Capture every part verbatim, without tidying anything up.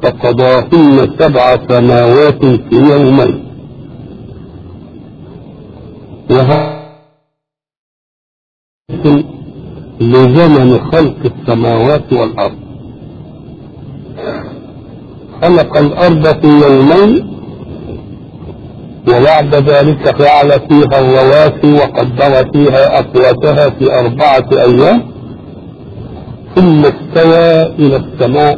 فقضاهن سبع سماوات في يومين وهذا لزمن خلق السماوات والأرض. خلق الأرض في يومين وبعد ذلك جعل فيها الرواسي وقدر فيها أقواتها في أربعة أيام ثم استوى إلى السماء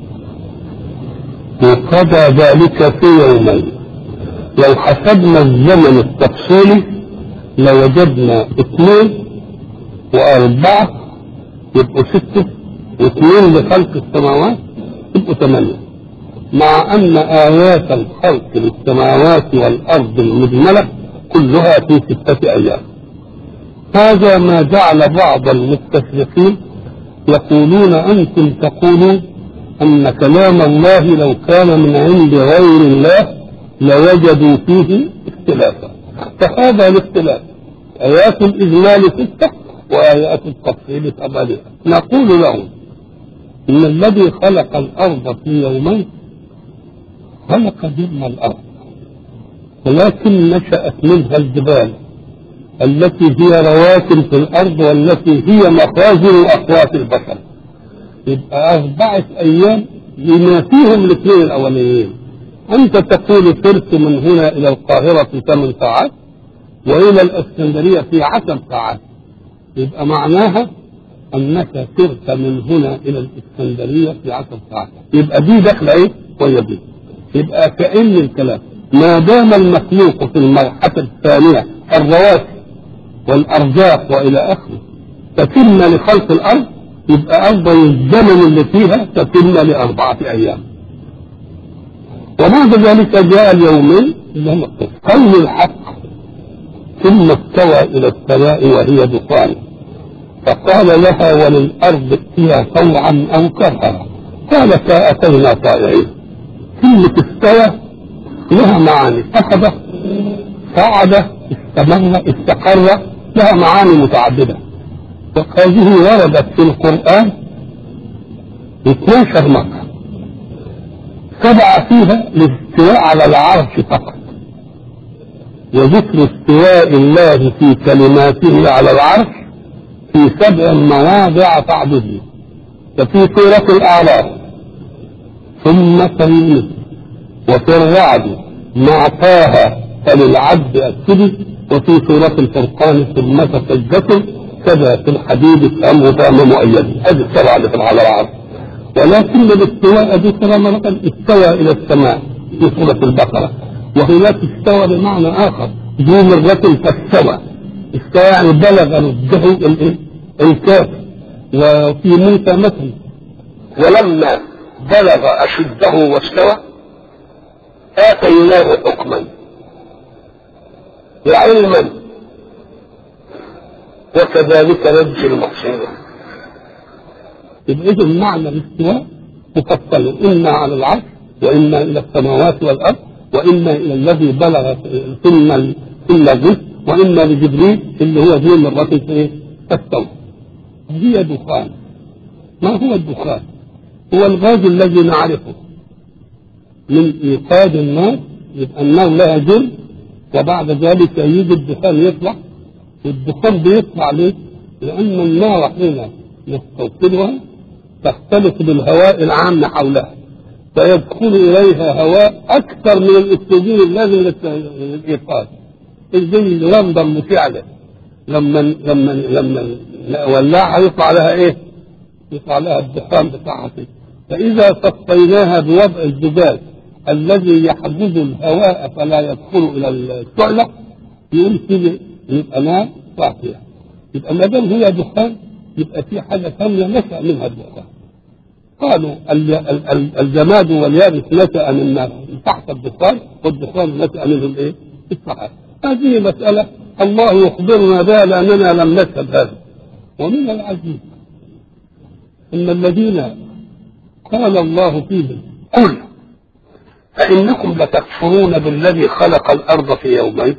وقضى ذلك في يومين. لو حسبنا الزمن التفصيلي لوجدنا اثنين وأربعة يبقوا ستة واثنين لخلق السماوات يبقوا ثمانية، مع أن آيات الخلق للسماوات والأرض المجملة كلها في ستة أيام. هذا ما جعل بعض المستشرقين يقولون أنتم تقولون أن كلام الله لو كان من عند غير الله لوجدوا فيه اختلافا، فهذا الاختلاف آيات الإجمال ستة وآيات التفصيل ثمانية. نقول لهم إن الذي خلق الأرض في يومين خلق جرم الأرض، ولكن نشأت منها الجبال التي هي رواسي في الأرض والتي هي مخازن أقوات البشر. يبقى أربعة أيام لما فيهم الاثنين الأولين. أنت تقول سرت من هنا إلى القاهرة في ثمان ساعات وإلى الإسكندرية في عشر ساعات، يبقى معناها أنك سرت من هنا إلى الإسكندرية في عشر ساعات، يبقى دي داخلة إيه؟ وهي دي. يبقى كأن الكلام ما دام المخلوق في المرحلة الثانية الرواسي والأرزاق وإلى آخره تتم لخلق الأرض، يبقى أفضل الزمن اللي فيها تتم لأربعة أيام. وبعد ذلك جاء اليومين اللي هم قول الحق ثم استوى إلى السماء وهي دخان فقال لها وللأرض ائتيا طوعا أو كرها قالتا أتينا طائعين. كلمة استوى لها معاني، أخذ صعد استمر استقر، لها معاني متعددة، وهذه وردت في القرآن اثنتا عشرة مرة، سبع فيها الاستواء على العرش فقط، وذكر استواء الله في كلماته على العرش في سبع مواضع تعدده. ففي سورة الأعراف ثم تنمت وفي الرعد مع طه فللعبد أكده، وفي سورة الفرقان ثم تسجدت كذا في الحديد الأمر تام مؤيد. هذه السبعة اللي على العرش. ولكن الاستواء ذكر مرة استوى إلى السماء في سورة البقرة، وهناك استوى بمعنى آخر ذو مرة فاستوى، استوى يعني بلغ نضجه الكافر. وفي موسى مثل ولما بلغ أشده واستوى آتيناه حكما وعلما وكذلك نجزي المحسنين. يبقى إذا معنى الاستواء مفصل، إما على العرش وإما إلى السماوات والأرض وإما إلى الذي بلغ ثم إلا الجزء وإما لجبريل اللي هو ذو مرة إيه فاستوى. هي دخان. ما هو الدخان؟ هو الغاز الذي نعرفه من إيقاد النار، يبقى النار لها جرم وبعد ذلك يجي الدخان يطلع، والدخان بيطلع ليه؟ لأن النار حين نستوقدها تختلط بالهواء العام حولها فيدخل إليها هواء أكثر من الأكسجين اللازم للإيقاد. زي اللمبة المشعلة لما لما لما ولعها يطلع لها إيه؟ يطلع لها الدخان بتاعها. فإذا صفيناها بوضع الزجاج الذي يحجز الهواء فلا يدخل إلى الشعلة يقول كده يبقى نار صافية. يبقى ما دام هي دخان يبقى في حاجة ثانية نشأ منها الدخان. قالوا الجماد واليابس نشأ من النار تحت الدخان، والدخان نشأ منه الايه؟ الصحابة. هذه مسألة الله يخبرنا بها لأننا لم نشهد هذا. ومن العجيب إن الذين قال الله فيهم قل فإنكم لتكفرون بالذي خلق الأرض في يومين،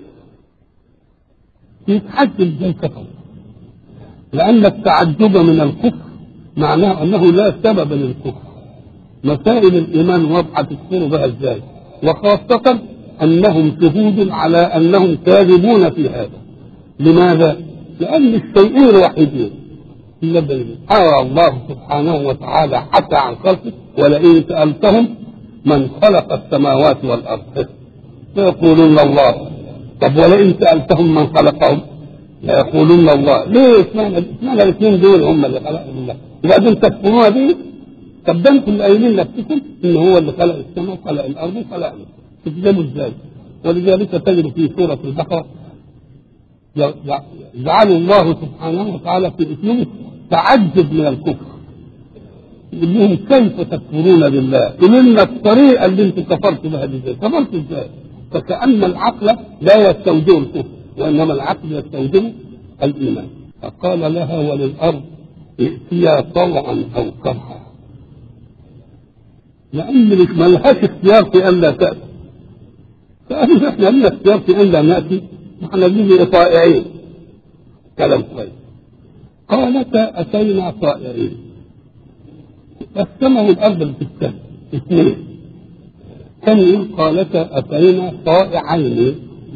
يتعجب زي كفر، لأن التعجب من الكفر معناه أنه لا سبب للكفر، مسائل الإيمان واضحة تذكروا بها إزاي، وخاصة أنهم شهود على أنهم كاذبون في هذا. لماذا؟ لأن الشيئين الوحيدين الذين أرى الله سبحانه وتعالى حتى عن خلقه، ولئن سألتهم من خلق السماوات والأرض فيقولون الله. طب ولئن سألتهم من خلقهم ليقولون الله. ليه؟ اسمعنا الاثنين دول هم اللي خلقهم الله، وبعدين تكفرون به. طب ده انتم اللي قايلين نفسكم ان هو اللي خلق السماء وخلق الارض وخلقنا، تكذبوا ازاي؟ ولذلك تجد في سوره البقره جعل الله سبحانه وتعالى في اسلوبه تعجب من الكفر، يقول لهم كيف تكفرون بالله؟ قولوا لنا الطريقه اللي انتم كفرتوا بها ازاي؟ كفرتوا ازاي؟ فكأن العقل لا يستوجب الكفر، وانما العقل يستوجب الايمان. فقال لها وللارض ائتيا طوعا او كرها، لأن مش ملهاش اختيار في أن لا تأتي. فقالوا احنا لنا اختيار في أن لا نأتي، نحن نجي طائعين. كلام كويس. قالتا أتينا طائعين. قسمه الأرض بالكتاب اثنين. كان يقول قالتا أتينا طائعين،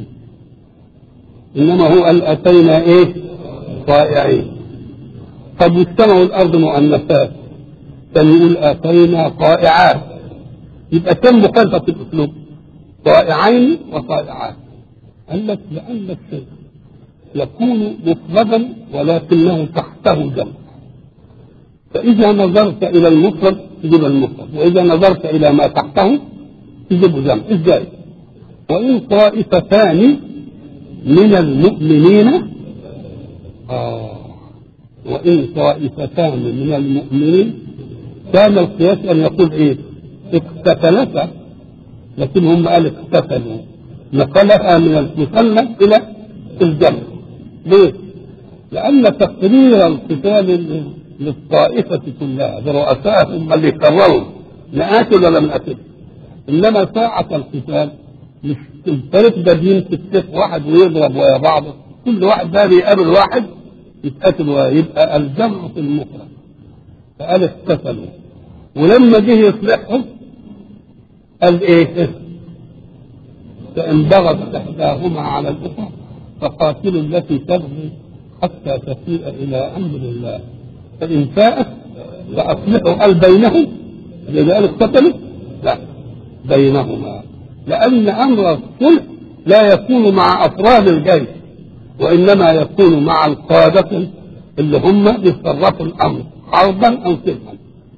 إنما هو قال أتينا إيه؟ طائعين. طب واجتمعوا الأرض مؤنثات، كان يقول آتينا طائعات. يبقى كم مخالفة في الأسلوب؟ طائعين وطائعات. قال لك لأن الشيء يكون مفردا ولكنه تحته جمع، فإذا نظرت إلى المفرد تجيب المفرد، وإذا نظرت إلى ما تحته تجيب جمع. إزاي؟ وإن طائفتان من المؤمنين آه وإن طائفتان من المؤمنين كان القياس أن يقول إيه؟ اقتتلتا، لكن هم قال اقتتلوا، نقلها من المثنى إلى الجمع. ليه؟ لأن تقرير القتال للطائفة كلها برؤسائهم اللي قرروا نقاتل ولا نقاتل، إنما ساعة القتال مش الفريق ده بيمسك سيف واحد ويضرب ويا بعضه، كل واحد ده بيقابل واحد يتقاتل ويبقى الجمع في المفرد. فقال اقتتلوا، ولما جه يصلحهم قال ايه؟ فإن بغت إحداهما على الأخرى فقاتلوا التي تبغي حتى تفيء إلى أمر الله فإن فاءت فأصلحوا. قال بينهم، لذلك اقتتلوا؟ لا، بينهما، لأن أمر الصلح لا يكون مع أفراد الجيش، وإنما يكون مع القادة اللي هم يتصرفوا الأمر حربا أو سلحا.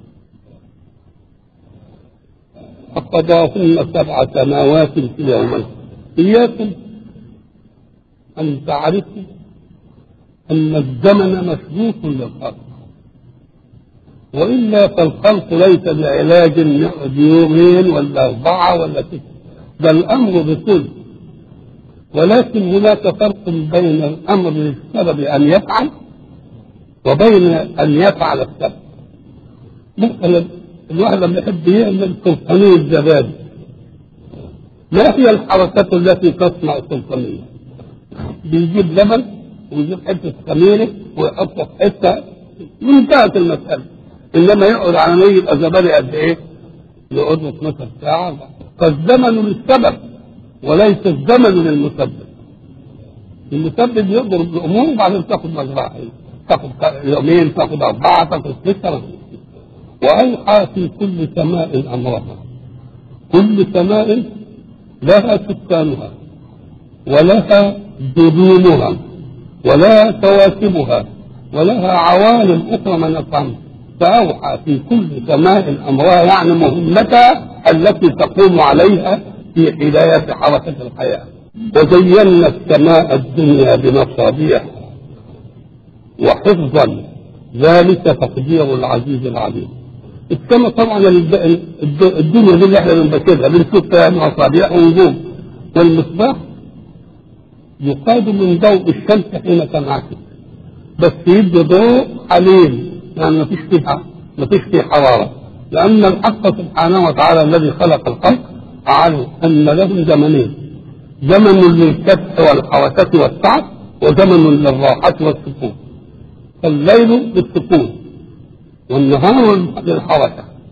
فقضاهن سبع سماوات في يومين. إياكم أن تعرفوا أن الزمن مشروط للخلق، وإلا فالخلق ليس بعلاج يقعد يومين ولا أربعة ولا ستة، بل الأمر بكل. ولكن هناك فرق بين الأمر للسبب أن يفعل وبين أن يفعل السبب. مثلا الواحد لما يحب يعمل سلطانية الزبادي، ما هي الحركات التي تصنع السلطانية؟ بيجيب لبن ويجيب حتة خميرة ويحطه في حتة، انتهت المسألة. إنما يقعد على ما يجيب زبادي قد إيه؟ يقعد له اثناشر ساعة. فالزمن للسبب وليس الزمن للمسبب. المسبب يقدر بالأمور وبعدين تاخد مجراها، تاخد يومين، تاخد أربعة، تاخد ستة. وأوحى في كل سماء أمرها. كل سماء لها سكانها ولها جبينها ولها كواكبها ولها عوالم أخرى من الطعم. فأوحى في كل سماء أمرها، يعني مهمتها التي تقوم عليها في حداية حركة الحياة. وزينا السماء الدنيا بمصابيح وحفظا، ذلك تقدير العزيز العليم. السماء طبعا الدنيا دي اللي احنا بنبكرها بنشوف فيها مصابيح ونجوم، والمصباح يقاد من ضوء الشمس حين تنعكس، بس يدي ضوء حليل، يعني ما فيش فيها ما فيش فيه حرارة، لأن الحق سبحانه وتعالى الذي خلق الخلق علم أن لهم زمنين: زمن للكبح والحركة والتعب، وزمن للراحة والسكون. فالليل للسكون والنهار للحركة،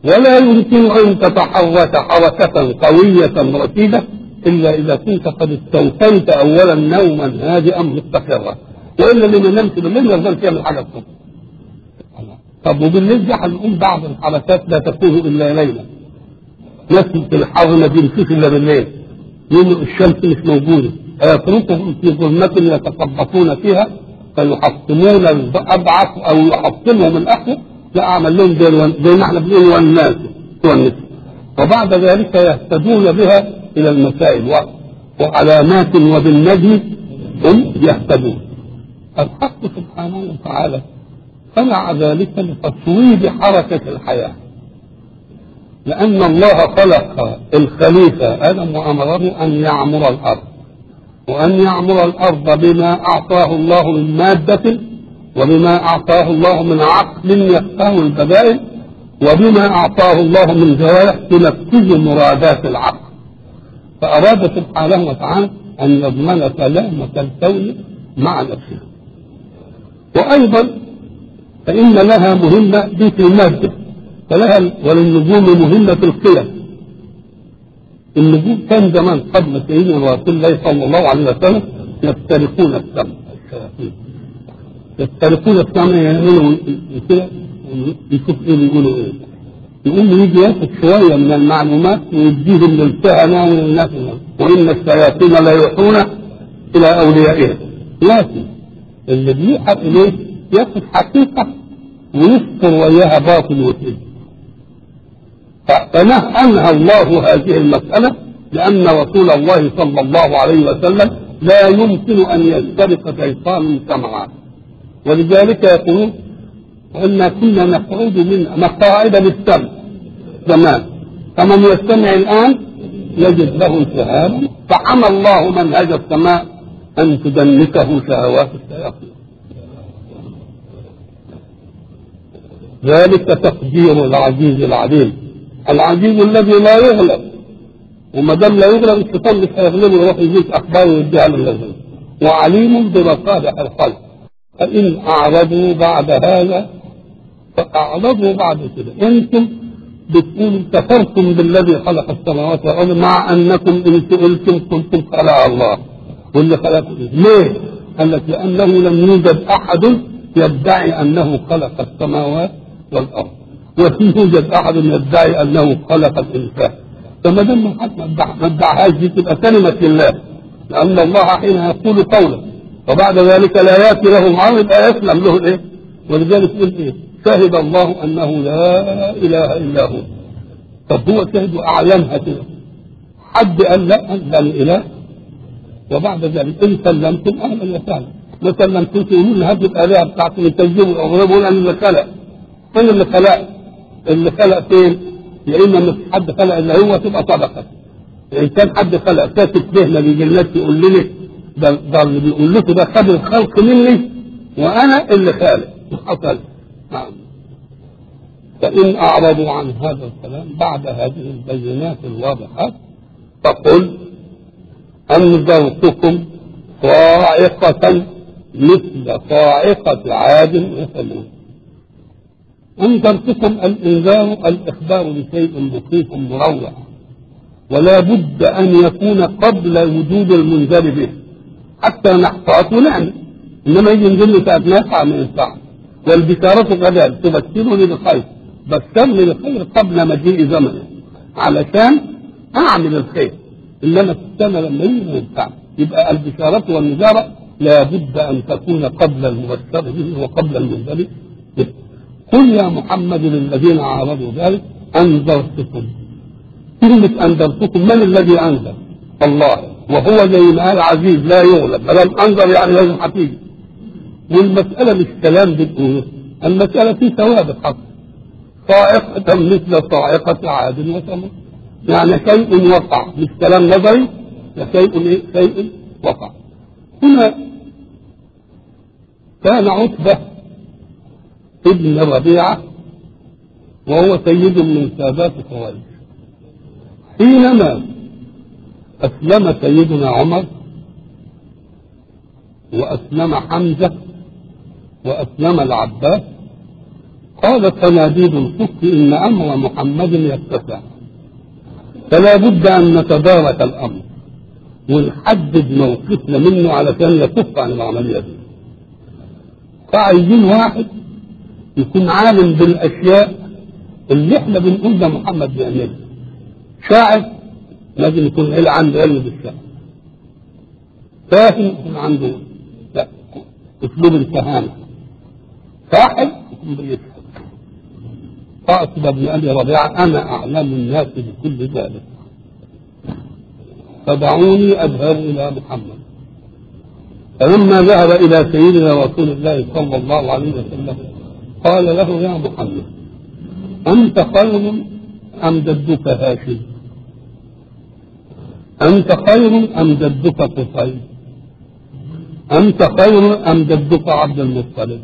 ولا يمكن أن تتحرك حركة قوية رشيدة إلا إذا كنت قد استوفيت أولا نوما هادئا مستقرا، وإلا اللي ما نمت بالليل ما يقدرش يعمل حاجة الصبح. طب وبالليل دي هنقوم بعض الحركات لا تكون إلا ليلا، ناس في الحر ما بيمشيش إلا بالليل، يوم الشمس مش موجودة، يتركهم في ظلمة يتخبطون فيها فيحطمون الأضعف أو يحطمهم الأقوى. لا أعمل لهم زي ما احنا بنقول والناس والناس، وبعد ذلك يهتدون بها إلى المسائل وعلامات وبالنجم هم يهتدون. الحق سبحانه وتعالى صنع ذلك لتصويب حركة الحياة، لأن الله خلق الخليفة آدم وأمره أن يعمر الأرض، وأن يعمر الأرض بما أعطاه الله من مادة، وبما أعطاه الله من عقل يفقه البدائل، وبما أعطاه الله من جوارح تنفذ مرادات العقل. فأراد سبحانه وتعالى أن يضمن سلامة الكون مع نفسه. وأيضا فإن لها مهمة دي في المادة، فلها وللنجوم مهمة في القيم. النجوم كان زمان قبل سيدنا رسول الله صلى الله عليه وسلم يسترقون السمع، الشياطين يسترقون السمع، يعملوا كده يشوف ايه بيقولوا ايه، يقوم يجي ياخد شويه من المعلومات ويديهم للكهنه والناس، وان الشياطين لا يوحون الى اوليائهم. لكن اللي بيوحى اليه ياخد حقيقه ويذكر وياها باطل وكذب. فنهى الله هذه المساله لان رسول الله صلى الله عليه وسلم لا يمكن ان يسترق شيطان سمعا، ولذلك يقولون وإنا كنا نقعد من مقاعد للسمع زمان، فمن يستمع الآن يجد له شهابا، فحمى الله منهج السماء أن تدنكه شهوات الشياطين. ذلك تقدير العزيز العليم، العزيز الذي لا يغلب، وما دام لا يغلب الشيطان مش هيغلبه يروح يجيك أخبار ويديها للذين، وعليم بمصالح الخلق. فإن أعرضوا بعد هذا فأعرضوا بعد كده، أنتم بتقولوا كفرتم بالذي خلق السماوات والأرض مع أنكم إن سئلتم قلتم خلق الله، واللي خلقه ليه؟ قال لك لأنه لم يوجد أحد يدعي أنه خلق السماوات والأرض، ولم يوجد أحد يدعي أنه خلق الإنسان. فما دام ما ادعاهاش دي تبقى كلمة لله، لأن الله حين يقول قولا وبعد ذلك لا ياتي له معارض يبقى يسلم له الايه؟ ولذلك يقول ايه؟ شهد الله انه لا اله الا هو. طب هو شهد واعلمها كده، حد قال لا لا الاله، وبعد ذلك ان سلمتم اهلا وسهلا، ما سلمتم تقولوا لي هذه الالهه بتاعتكم يكذبوا ويقولوا انا اللي خلق. من اللي خلق؟ اللي خلق فين؟ يا اما مش حد خلق الا هو تبقى صدقه. ان كان حد خلق كاتب فهمه بيجي الناس يقول لي ده ده اللي بيقول لكم ده خد الخلق مني وانا اللي خالق حصل. نعم. فان اعرضوا عن هذا الكلام بعد هذه البينات الواضحات فقل انذرتكم صاعقه مثل صاعقه عاد وثمود. انذرتكم الانذار الاخبار بشيء مخيف مروع، ولا بد ان يكون قبل وجود المنذر به حتى نحفظ ونعمل، انما يجي نزل ساعه ما يقع من الساعه. والبشاره كذلك تبشرني بالخير، بشرني بالخير قبل مجيء زمنه علشان اعمل الخير، انما تستنى لما يجي الساعه. يبقى البشاره والنذاره لا بد ان تكون قبل المبشر به وقبل المنذر به. قل يا محمد للذين عارضوا ذلك انذرتكم. كلمه انذرتكم، من الذي انذر؟ الله، وهو زي ما قال عزيز لا يغلب، ما دام انظر يعني لازم هتيجي. والمساله مش كلام بتقوله، المساله في ثوابت حق. صاعقه مثل صاعقه عاد وثمود، يعني شيء وقع، مش كلام نظري، شيء ايه؟ شيء وقع. هنا كان عتبه ابن ربيعه وهو سيد من سادات قريش، حينما أسلم سيدنا عمر وأسلم حمزة وأسلم العباس قال صناديد الكفر إن أمر محمد يتسع، فلا بد أن نتدارك الأمر ونحدد موقفنا منه علشان يكف عن العملية دي. فعايزين واحد يكون عالم بالأشياء اللي احنا بنقول ده محمد بيعملها. شاعر لازم يكون إيه عنده علم بالشعر، فاهم يكون عنده لا أسلوب الكهانة، ساحر يكون بيسحر. فأصبح ابن أبي ربيعة أنا أعلم الناس بكل ذلك فدعوني أذهب إلى محمد. فلما ذهب إلى سيدنا رسول الله صلى الله عليه وسلم قال له يا محمد أنت خير أم جدك هاشم؟ أنت خير أم جدك قصي؟ أنت خير أم جدك عبد المطلب؟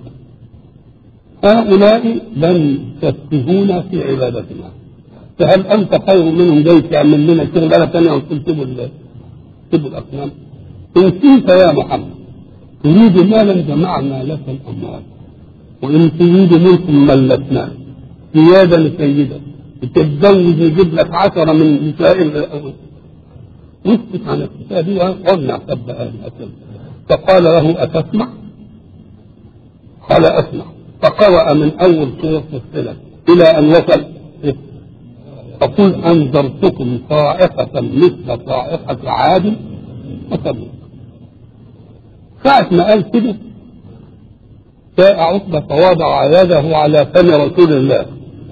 هؤلاء لن يفتهونا في عبادتنا، فهل أنت خير منهم جاي تعمل لنا شغلانة ثانية وتقول سيبوا الأصنام؟ إن كنت يا محمد تريد مالا جمعنا لك الأموال، وإن تريد منكم ملتنا سيادة لسيدة تتزوج يجيب لك عشرة من نساء الأول. نسكت عن الكتاب وقلنا سب آلهة. فقال له أتسمع؟ قال أسمع. فقرأ من أول سورة فصلت إلى أن وصل فقل أنذرتكم صاعقة مثل صاعقة عاد وثمود. ساعة ما قال كده جاء عقبة فوضع يده على فم رسول الله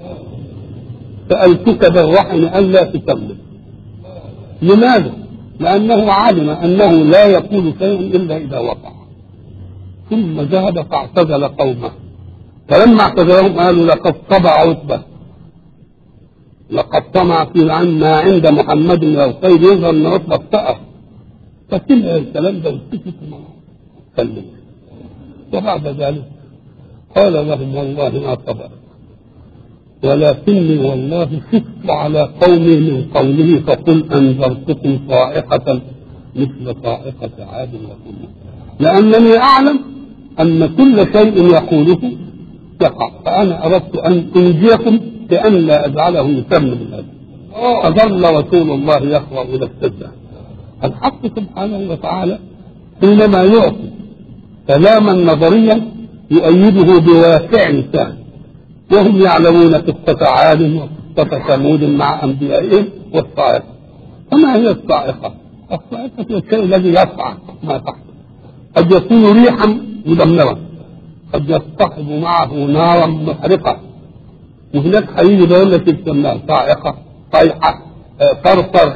سألتك بالرحم ألا تكمل. لماذا؟ لأنه علم أنه لا يقول شيء إلا إذا وقع. ثم ذهب فاعتزل قومه، فلما اعتزلهم قالوا لقد طبع عتبة، لقد طمع في ما عند محمد من الخير يظهر أن عتبة افتأر. فكل الكلام ده وسكت ما كلمه. وبعد ذلك قال لهم والله ما صبر ولكني والله خفت على قومي من قوله فقل أنذرتكم صاعقة مثل صاعقة عاد وثمود، لأنني أعلم أن كل شيء يقوله يقع، فأنا أردت أن أنجيكم بأن لا أجعله يسمى بالهدى. فظل رسول الله يقرأ إلى السجدة. الحق سبحانه وتعالى حينما يعطي كلاما نظريا يؤيده بواقع ثاني، وهم يعلمون قصة عاد وقصة ثمود مع أنبيائهم والصاعقة. فما هي الصاعقة؟ الصاعقة هي الشيء الذي يصعق ما تحت، قد يكون ريحا مدمرا، قد يصطحب معه نارا محرقة، وهناك حقيقي بيقول لك السماء صاعقة صيحة صرصر.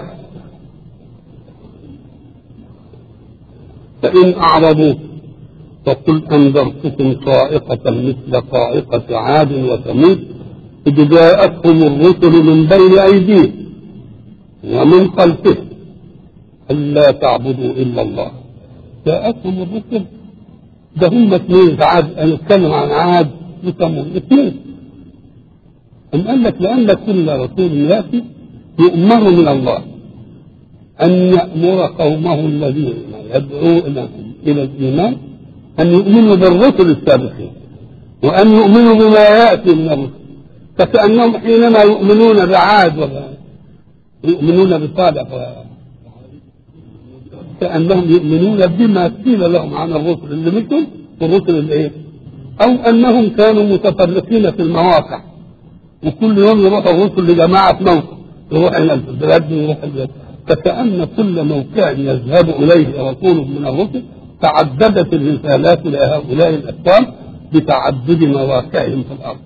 فإن أعرضوا فقل أنذرتكم صاعقة مثل صاعقة عاد وثمود إذ جاءتهم الرسل من بين أيديهم ومن خلفهم ألا تعبدوا إلا الله. جاءتهم الرسل ده هم اثنين، عاد نتكلم عن عاد وثمود اثنين. أم قال لك لأن كل رسول يأتي يؤمر من الله أن يأمر قومه الذين يدعو إلى الإيمان أن يؤمنوا بالرسل السابقين وأن يؤمنوا بما يأتي من الرسل. فكأنهم حينما يؤمنون بعاد ويؤمنون بصالح كأنهم يؤمنون بما قيل لهم عن الرسل اللي مثلهم والرسل الايه، أو أنهم كانوا متفرقين في المواقع وكل يوم يروح الرسل لجماعة موقع، يروح إلى البلاد يروح البلاد. فكأن كل موقع يذهب إليه رسول من الرسل تعددت الرسالات لهؤلاء الأقوام بتعدد مواقعهم في الأرض.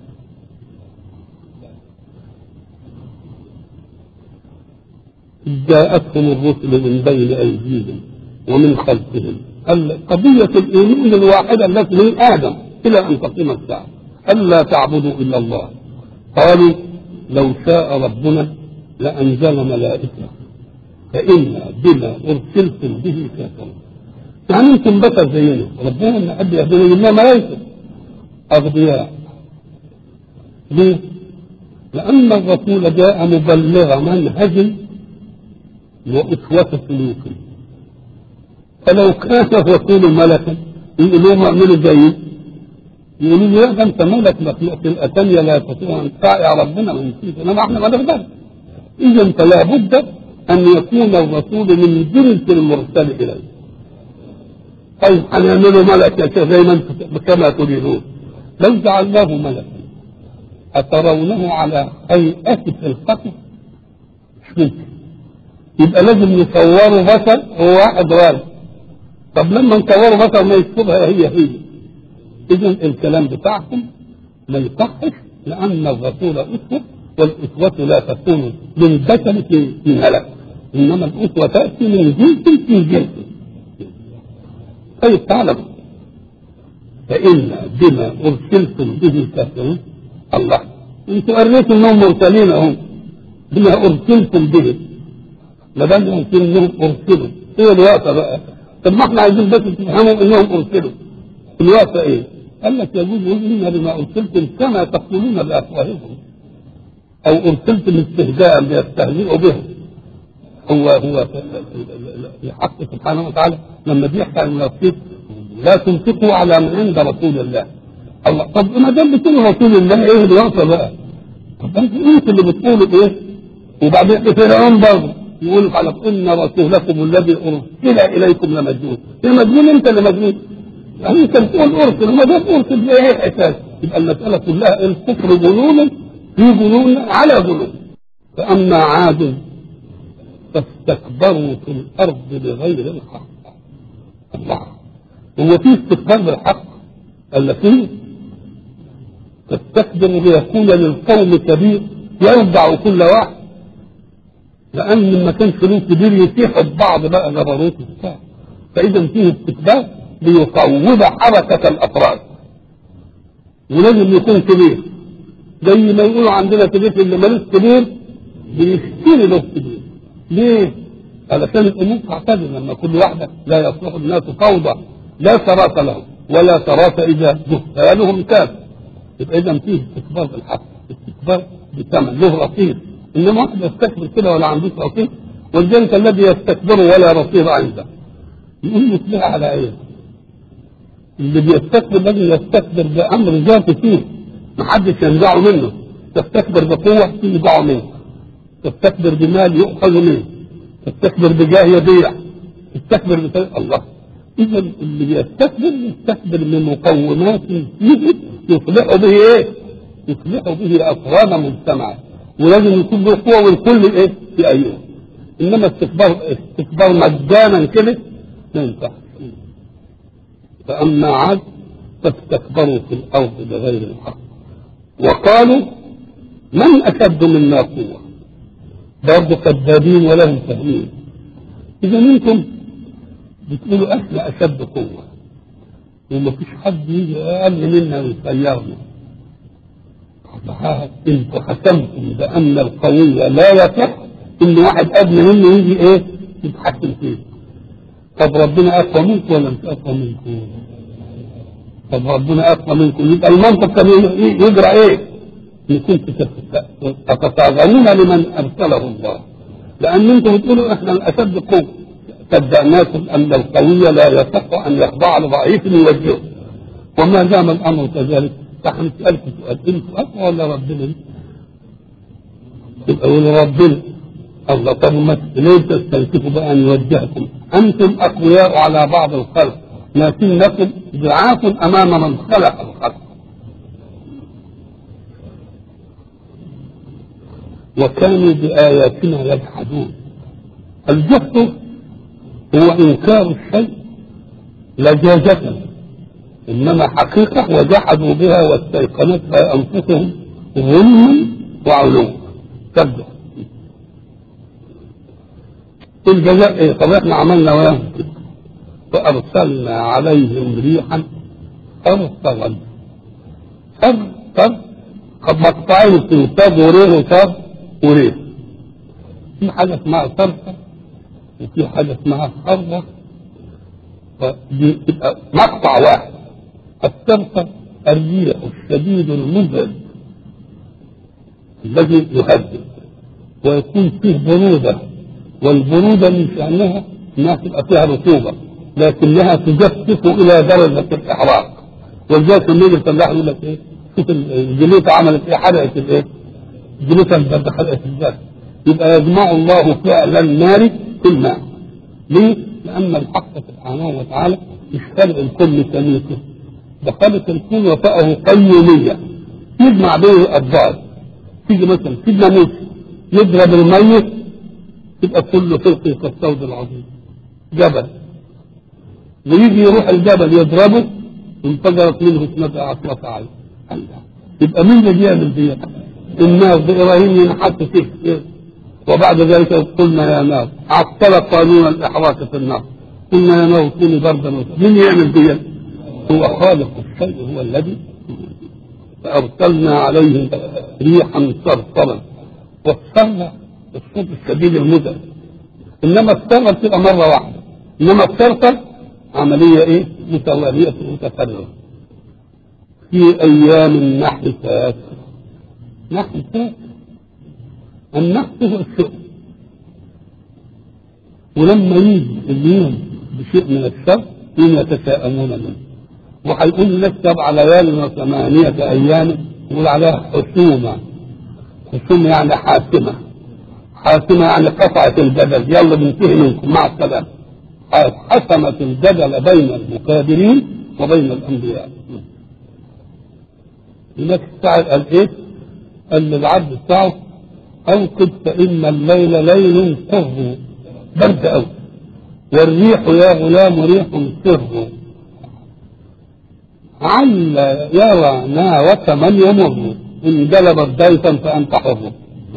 جاءتهم الرسل من بين أيديهم ومن خلفهم. قضية الإيمان الواحدة التي من آدم إلى أن تقيم الساعة ألا تعبدوا إلا الله. قالوا لو شاء ربنا لأنزل ملائكة فإنا بما أرسلتم به كافرون. يعني انتم بشر زينا، ربنا ان حد يهدينا لله ملائكه اغبياء. ليه؟ لان الرسول جاء مبلغ منهج واسوة سلوك، فلو كان الرسول ملكا يقول لهم اعملوا زيه يقولوا لي يا ده انت مالك مخلوق في الاتانيه لا تستطيع ان تطيع ربنا ونسيت، انما احنا ما نقدرش. اذا فلا بد ان يكون الرسول من جنس المرسل اليه. طيب هنعمله ملك يا شيخ زي ما انتم كما تريدون. لو جعلناه ملكا اترونه على هيئه الخطر مش ممكن، يبقى لازم نصوره بشر هو واحد راجل. طب لما نصوره بشر ما يكتبها هي هي. اذا الكلام بتاعكم ما يصحش، لان الرسول اسوه، والاسوه لا تكون من بشر في ملك، انما الاسوه تاتي من جنس في جنس. طيب تعلم فإن بما أرسلتم به كافرون. الله انتوا قريتوا انهم مرسلين اهم، بما أرسلتم به ما دام يمكن انهم ارسلوا. ايه الوقت بقى؟ طب ما احنا عايزين بس تفهموا انهم ارسلوا. الوقت ايه؟ قال لك يجوز ان بما ارسلتم كما تقولون بافواهكم، او ارسلتم استهزاء ليستهزئوا بهم. هو هو الحق سبحانه وتعالى لما بيحكي عن المنافقين لا تنفقوا على من عند رسول الله. الله طب ما دام بتقولوا رسول الله ايه الوقت بقى؟ طب انتوا اللي بتقولوا ايه؟ وبعدين فرعون برضه يقول على ان رسولكم الذي ارسل اليكم لمجنون. يا مجنون انت اللي مجنون. يعني انت بتقول ارسل وما دام ارسل ده ايه الاساس؟ يبقى المساله كلها الكفر جنون في جنون على جنون. فاما عاد فاستكبروا في الارض بغير الحق. الله هو في استكبار بالحق؟ قال لك فيه تستكبر ليكون للقوم كبير يرجع كل واحد، لان لما كان فلوس كبير يتيح ببعض بقى جبروت وبتاع. فاذا فيه استكبار ليقوض حركه الافراد، ولازم يكون كبير. زي ما يقولوا عندنا كبير اللي مالوش كبير بيشتري له كبير. ليه؟ علشان الامور تعتدل. لما كل واحده لا يصلح الناس فوضى لا ثراث لهم ولا ثراث اذا جهالهم كاف. يبقى اذا فيه استكبار بالحق، استكبار بالثمن له رصيد. انما واحد يستكبر كده ولا عندوش رصيد، ولذلك الذي يستكبر ولا رصيد عنده يقول مثلها على ايه؟ اللي بيستكبر الذي يستكبر بامر ذاتي فيه محدش ينزعه منه. تستكبر بقوه ينزعه منه، تستكبر بمال يؤخذ منه، تستكبر بجاه يضيع، تستكبر بطريق الله. اذا اللي بيستكبر يستكبر من مقومات فيه يصلح به ايه؟ يصلح به افراد مجتمع، ولازم يكون له قوه والكل ايه؟ في ايوه. انما استكبار استكبار مجانا كده ما ينفعش. فاما عاد فاستكبروا في الارض بغير الحق وقالوا من اشد منا قوه. برضه كذابين ولهم تهويل. اذا انتم بتقولوا احنا اشد قوه وما فيش حد يجي اقل منا ويسيرنا. انتوا حكمتم بان القوي لا يصح ان واحد ادنى منه يجي ايه يتحكم فيه. طب ربنا اقوى منكم ولا مش اقوى منكم؟ طب ربنا اقوى منكم، يبقى المنطق كان يجرى ايه؟ ان كنتم تتطاغون لمن ارسله الله، لان انتم بتقولوا احنا الاشد قوه. صدقناكم ان القوي لا يصح ان يخضع لضعيف يوجهه. وما دام الامر كذلك فاحنا نسالكم سؤال، انتم اقوى ولا ربنا؟ يبقى يقولوا ربنا. الله طب ما ليه تستنكفوا بقى ان يوجهكم؟ انتم اقوياء على بعض الخلق لكنكم ضعاف امام من خلق الخلق. وكانوا بآياتنا يجحدون. الجحد هو إنكار الشيء لجاجة، إنما حقيقة وجحدوا بها واستيقنتها أنفسهم ظلما وعلوا. تبدأ الجزاء إيه؟ طب إحنا عملنا وياهم كده فأرسلنا عليهم ريحا صرصرا. صرصر قد مقطعين في صاد وريه وصاد وريه. في حاجة اسمها صرصر وفي حاجة اسمها صرصر، فدي تبقى مقطع واحد. الصرصر الريح الشديد المزعج الذي يهدد ويكون فيه برودة، والبرودة من شأنها انها تبقى فيها رطوبة لكنها تجفف الى درجة الاحراق، ولذلك لما يجي الفلاح يقول لك ايه؟ شوف الجليطه عملت ايه؟ حرقت الايه؟ الجليطه البرد حرقت الزرع. يبقى يجمع الله فعل النار في الماء. ليه؟ لأن الحق سبحانه وتعالى مش خلق الكون ميكانيكي، ده خلق الكون وفقه قيومية يجمع به الضاد. تيجي مثلا سيدنا موسى يضرب الميت تبقى كله فرق كالصوت العظيم جبل، ويجي يروح الجبل يضربه انفجرت منه اثنتا عشرة عين. يبقى مين اللي بيعمل دي؟ الناس بإبراهيم ينحط فيه. وبعد ذلك قلنا يا نار عطل قانون الإحراق في النار، قلنا يا نار كوني بردا. مين يعمل دي؟ هو خالق الشيء، هو الذي. فأرسلنا عليهم ريحا صرصرا، والصرصر الصوت الشديد المزعج. إنما الصرصر بتبقى مرة واحدة، إنما الصرصر عملية إيه؟ متوالية متكررة. في أيام نحسات. نحسات النحس هو الشؤم، ولما يجي اليوم بشيء من الشر هم يتساءمون منه. وهيقول لك سبع ليال وثمانية أيام يقول عليها حسومة. حسومة يعني حاسمة، حاسمة يعني قطعت الجدل، يلا بننتهي منكم مع السلامة. حسمت الجدل بين المكابرين وبين الأنبياء. هناك الساعة قال إيه؟ قال للعبد بتاعه أوقد فإن الليل ليل سر برد أوي، والريح يا غلام ريح سر، عل يرى ناوك من يمر، إن جلبت ضيفا فأنت حر.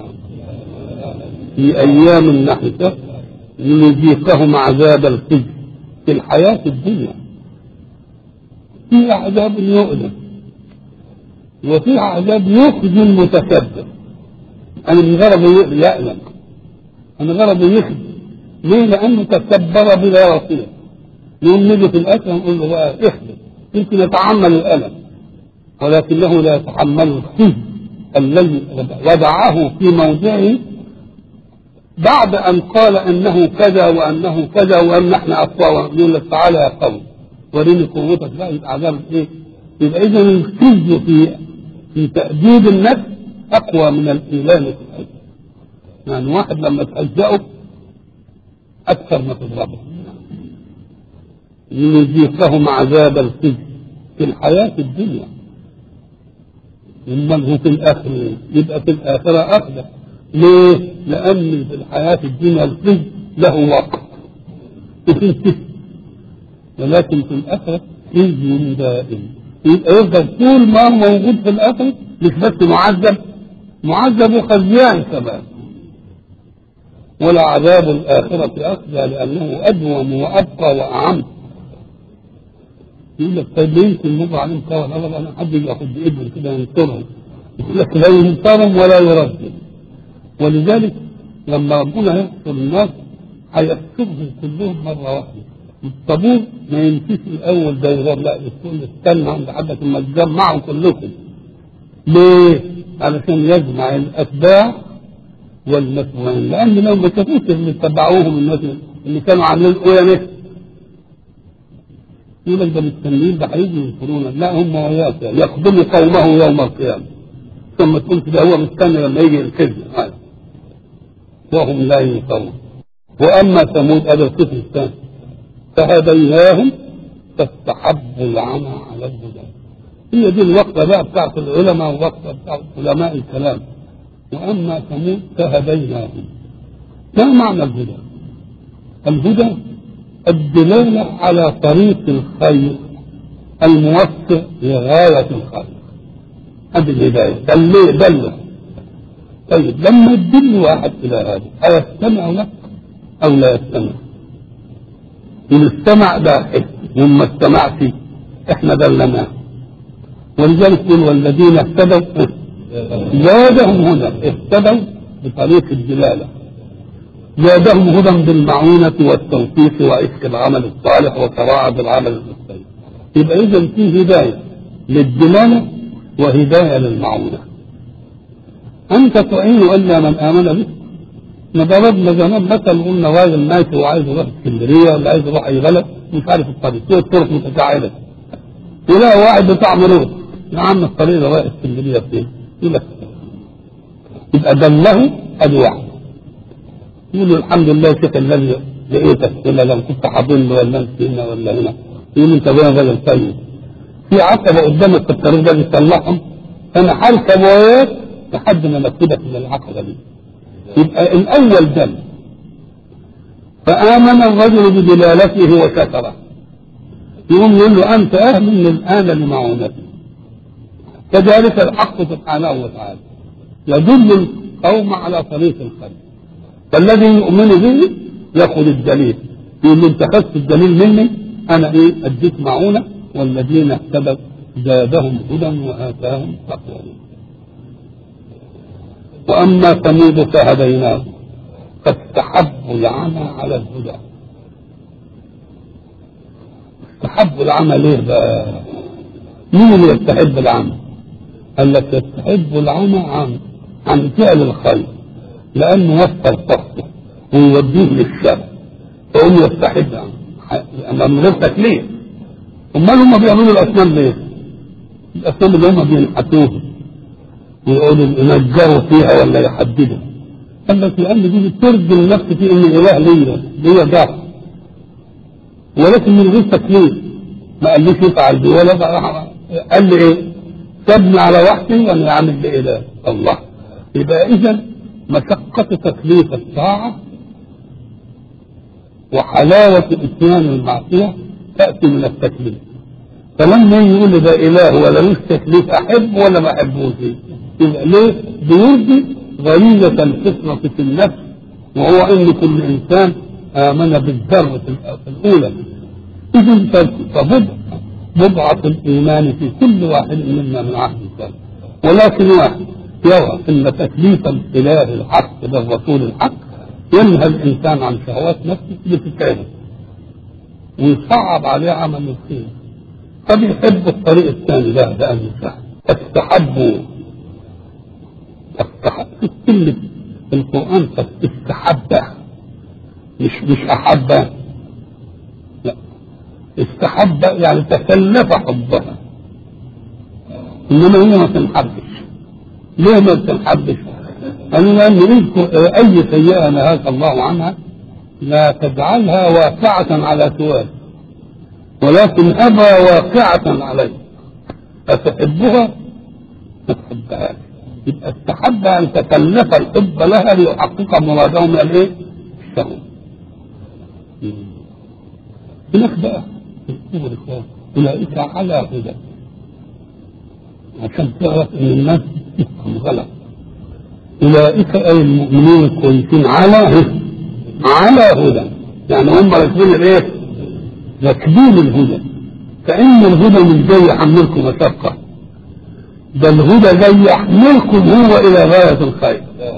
في أيام نحسة لنذيقهم عذاب الخزي في الحياة الدنيا. في عذاب يؤلم، وفي عذاب يخزي المتكبر. أنا من غرض يألم، أنا غرض يخزي. ليه؟ لأنه تكبر بلا وصية. يوم نجي في الأكل نقول له بقى اخذ، يمكن يتحمل الألم ولكنه لا يتحمل الخزي الذي وضعه في موضعه بعد أن قال أنه كذا وأنه كذا وأن نحن أقوى. يقول لك تعالى يا قوم وريني قوتك. لا، يبقى عذاب إيه؟ يبقى إذا الخزي في في تأديب النفس أقوى من الإيلام في الحج. يعني واحد لما تهزأه أكثر ما تضربه. يذيقهم عذاب الخزي في الحياة الدنيا، إنما هو في الآخرة. يبقى في الآخرة أخذ. ليه؟ لأن في الحياة الدنيا الخزي له وقت ولكن في الآخرة خزي دائم. يبقى يفضل طول ما موجود في الآخرة مش بس معذب، معذب وخزيان كمان. ولا عذاب الآخرة أخزى لأنه أدوم وأبقى وأعم. يقول لك طيب يمكن نضع عليهم قول الله أنا حد ياخذ بإبن كده ينصرهم. يقول لك لا ينصرهم ولا يرد. ولذلك لما ربنا يحصل الناس هيحسبهم كلهم مرة واحدة. الطابور ما يمشيش الأول ده يغير، لا يقول استنى عند حدك لما تجمعهم كلكم. ليه؟ علشان يجمع الأتباع والمسؤولين، لأن لو ما شافوش اللي تبعوهم الناس اللي كانوا عاملين قيامة يقول لك ده مستنيين ده هيجوا ينصرونا. لا، هم وياك يخدموا قومه يوم القيامة. ثم تقول كده هو مستني لما يجي الكذب وهم لا ينصرون. وأما ثمود هذا القسم الثاني فهديناهم فاستحبوا العمى على الهدى. هي دي الوقفة بقى بتاعت العلماء والوقفة بتاعت علماء الكلام. وأما ثمود فهديناهم. ما معنى الهدى؟ الهدى الدلالة على طريق الخير الموفق لغاية الخير. هذه الهداية دلله دله. طيب لما تدل واحد إلى هذا أيستمع لك أو لا يستمع؟ إن استمع ده حس، وما استمعش إحنا دلناه. ولذلك يقول والذين اهتدوا زادهم هدى. اهتدوا بطريق الدلالة، زادهم هدى بالمعونة والتوفيق وإفك العمل الصالح وتراعى العمل الصالح. يبقى إذا في هداية للدلالة وهداية للمعونة. أنت تعين إلا من آمن بك. ضربنا زمان مثل قلنا راجل ماشي وعايز يروح اسكندرية ولا عايز يروح أي بلد مش عارف الطريق، هي الطرق متجعلة ولا واحد بتاع مرور يا عم الطريق ده واقف في اسكندريه فين؟ يقول لك يبقى دله ادي واحد. يقول له الحمد لله يا شيخ الذي لقيتك ولا لو كنت حاضن ولا انت هنا ولا هنا. يقول انت وين راجل طيب؟ في عقبه قدامك في الطريق ده بتصلحهم انا هركب وياك لحد ما نكتبك من العقبه دي. يبقى الاول دل. فامن الرجل بدلالته وشكره. يقوم يقول له انت اهل من الان لمعونتي. كذلك الحق سبحانه وتعالى يدل القوم على طريق الخير. فالذي يؤمن به ياخذ الدليل يقول له انت خدت الدليل مني انا ايه اديك معونه والذين اهتدوا زادهم هدى واتاهم تقواهم. واما ثمود فهديناه فاستحبوا العمى على الهدى. استحبوا العمى ليه بقى؟ مين اللي يستحب العمى؟ قال لك يستحب العمى عن عن فعل الخير لانه وفر طاقته ويوديه للشر فهم يستحب العمى من غير تكليف. امال هم بيعملوا الاصنام ليه؟ الاصنام اللي هم بينحتوها ويقولوا ينجروا فيها ولا يحددوا. قال لك لان دي بترجي النفس في ان الاله ليا ليا ضعف ولكن من غير تكليف. ما قاليش يفعل دي ولا قال لي ايه؟ سابني على وحدي وانا اعمل باله الله. يبقى اذا مشقة تكليف الطاعة وحلاوة اتيان المعصية تأتي من التكليف. فلما يقول لي ده اله ولا مش تكليف احب ولا ما احبوش يبقى ليه؟ بيرضي غريزة الفطرة في النفس وهو ان كل انسان آمن بالذرة الاولى. اذا فبضع بضعة الايمان في كل واحد منا من عهد الثاني. ولكن واحد يرى ان تكليف الاله الحق بالرسول الحق ينهى الانسان عن شهوات نفسه بتتعبه ويصعب عليه عمل الخير فبيحب الطريق الثاني ده ده النساء. استحبوا استحب في كلمة في القرآن استحب مش مش أحب لا استحب يعني تكلف حبها إنما هي ما تنحبش. ليه ما تنحبش؟ قالوا لأن أي سيئة نهاك الله عنها لا تجعلها واقعة على سؤال ولكن أبى واقعة عليك أتحبها ما تحبهاش. يبقى استحب أن تكلف الحب لها ليحقق مراده من الإيه؟ الشهوة. هناك بقى أولئك على هدى عشان تعرف إن الناس تفهم غلط. أولئك أي المؤمنين الكويسين على هدى على هدى يعني هم راكبين الإيه؟ راكبين الهدى. فإن الهدى مش جاي يحملكم مشقة ده الهدى جاي يحملكم هو إلى غاية الخير.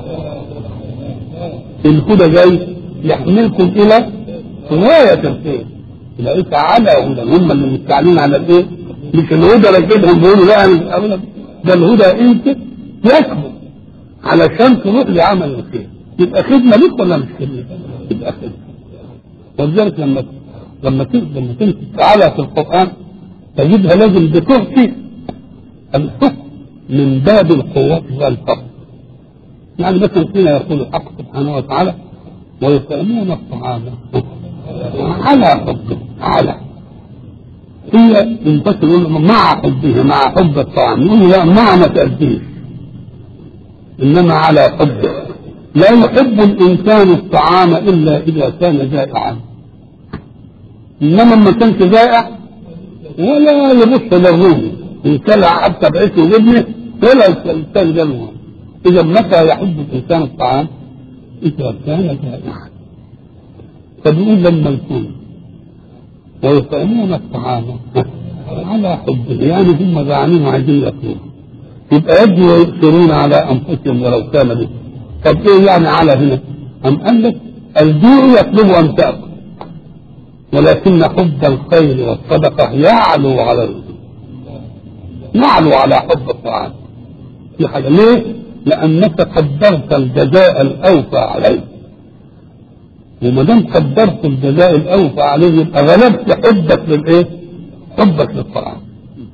الهدى جاي يحملكم إلى غاية الخير. أولئك على هدى هم اللي مستعلين على الإيه؟ مش الهدى راكبهم بيقولوا لا أنا ده الهدى أنت يكبر علشان تروح لعمل الخير. يبقى خدمة ليك ولا مش خدمة؟ يبقى خدمة. ولذلك لما لما لما تمسك تعالى في القرآن تجدها لازم بتعطي الحكم من باب القوة والفضل. يعني مثلا حين يقول الحق سبحانه وتعالى ويطعمون الطعام على حبه على هي ينتصر مع حبه مع حب الطعام يقول لا مع ما تأديه إنما على حبه. لا يحب الإنسان الطعام إلا إذا كان جائعا إنما ما كانش جائع ولا يبص للروم يكلع حتى بعيسه وابنه ولا الإنسان جنوه. إذا متى يحب الإنسان الطعام إذا كان جائعا. فبيقول لما يكون ويطعمون الطعام على حبه يعني هم جعانين وعايزين ياكلوه يبقى يجوا ويؤثرون على أنفسهم ولو كان به. طب إيه يعني على هنا؟ أم قال لك الجوع يطلب أن تأكل ولكن حب الخير والصدقة يعلو على الرزق يعلو على حب الطعام. في حاجة ليه؟ لأنك قدرت الجزاء الأوفى عليه وما دام قدرت الجزاء الأوفى عليه يبقى غلبت حبك للإيه؟ حبك للطعام.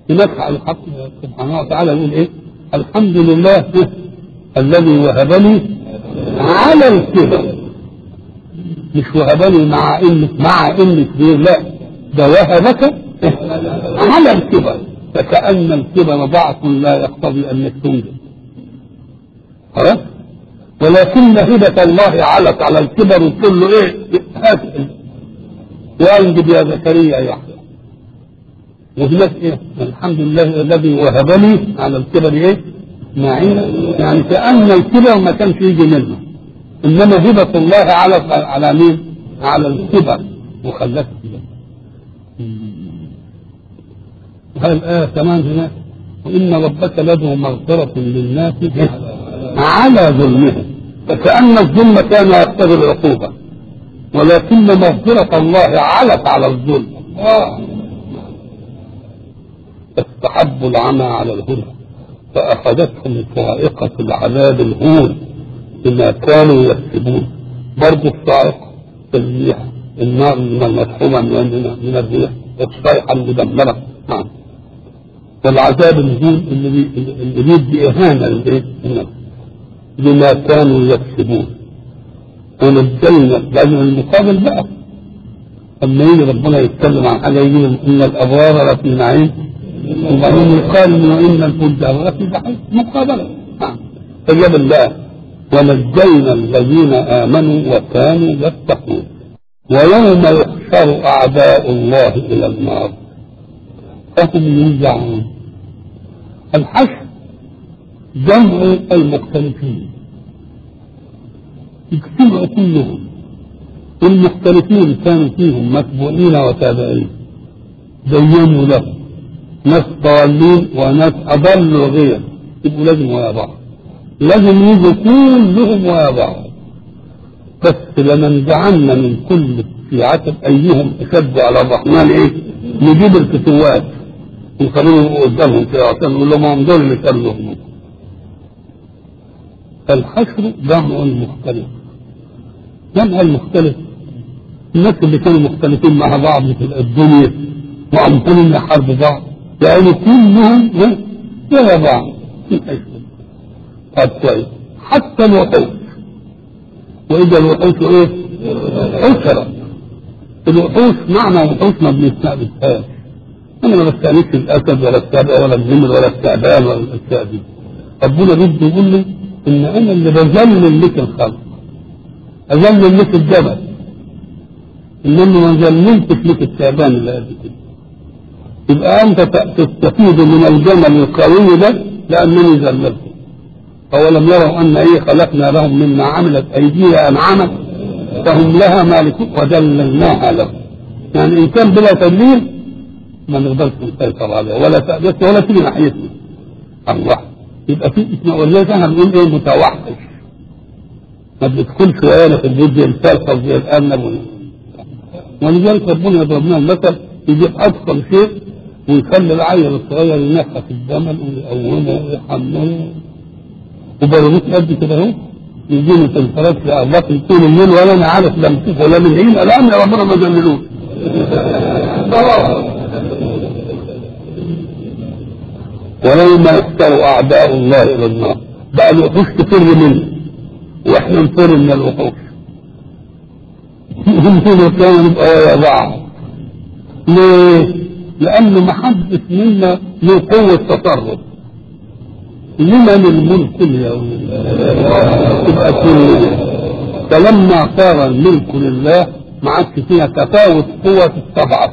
هناك على الحق سبحانه وتعالى يقول ايه؟ الحمد لله الذي وهبني على الكبر، مش وهبني مع ان مع ان كبير، لا ده وهبك على الكبر، فكأن الكبر ضعف لا يقتضي انك تنجب، خلاص؟ ولكن هبة الله علت على الكبر وتقول له ايه؟ هات وانجب يا زكريا يحيى. وهناك ايه؟ الحمد لله الذي وهبني على الكبر ايه؟ معينة، يعني كأن الكبر ما كانش يجي منه، انما هبة الله على على مين؟ على الكبر وخلته كده. وهذه الآية كمان هناك وإن ربك لذو مغفرة للناس على ظلمهم، فكأن الظلم كان يقتضي العقوبة، ولكن مغفرة الله علت على الظلم. استحبوا العمى على الهدى فأخذتهم صاعقة العذاب الهون بما كانوا يكسبون. برضه الصاعقة الريح، النار المطحونة من الريح، الصيحة المدمرة، نعم، والعذاب الهون اللي بيدي إهانة للناس بما كانوا يكسبون. ونجينا لأن المقابل بقى أما يجي ربنا يتكلم عن حاجة يجي إن الأبرار لفي نعيم وبعدين يقال وإن الفجار لفي جحيم، مقابلة. نعم، فجاب الله ونجينا الذين آمنوا وكانوا يتقون. ويوم يحشر أعداء الله إلى النار فهم يوزعون. الحشر جمع المختلفين، يجتمعوا كلهم، والمختلفين كانوا فيهم متبوعين وتابعين زينوا لهم، ناس ضالين وناس أضلوا غير، يبقوا لازم ويا بعض، لازم يجوا كلهم ويا بعض. بس لننزعن من كل شيعة أيهم أشد على الرحمن إيه؟ نجيب الفتوات ونخليهم قدامهم كده عشان نقول لهم هم دول اللي كانوا لهم. فالحشر جمع المختلف، جمع المختلف الناس اللي كانوا مختلفين مع بعض في الدنيا وعمالين يحاربوا بعض، يعني كلهم ويا بعض. طيب كويس، حتى الوحوش، وإذا الوحوش إيه؟ حشرت. الوحوش معنى وحوش ما بنستأنسهاش، أنا ما بستأنسش الأسد ولا السابع ولا النمر ولا الثعبان ولا الثعبان. ربنا بده يقول لي إن أنا اللي بذلل لك الخلق، أذلل لك الجبل، إنما ما ذللتش لك الثعبان اللي قد كده. يبقى أنت تستفيد من الجمل القوي ده لأنني ذللته. أولم يروا أن إيه خلقنا لهم مما عملت أيدينا أنعاما فهم لها مالكون وذللناها لهم. يعني إن كان بلا تدليل ما نقدرش نسيطر عليه ولا تأبس ولا تيجي ناحيتنا. الله يبقى في اسمه، ولذلك احنا بنقول ايه؟ متوحش، ما بتدخلش ويانا في البيت زي الفلسفه وزي الارنب. ولذلك ربنا يضرب لنا المثل، يجيب اضخم شيء ويخلي العيل الصغير ينفخ الجمل ويقومه ويحمله وبرغوث قد كده اهو، يجيني تنفرات يا الله طول الليل ولا انا عارف لا امسكه ولا من عين الان يا ربنا ما جملوش. ولما يحشر أعداء الله إلى النار بقى الوحوش تفر منه وإحنا نفر من الوحوش، هم في مكان نبقى ويا بعض. ليه؟ لأن محدث منا له قوة تصرف. لمن الملك اليوم؟ تبقى كل فلما صار الملك لله ما عادش فيها تفاوت قوة التضعف،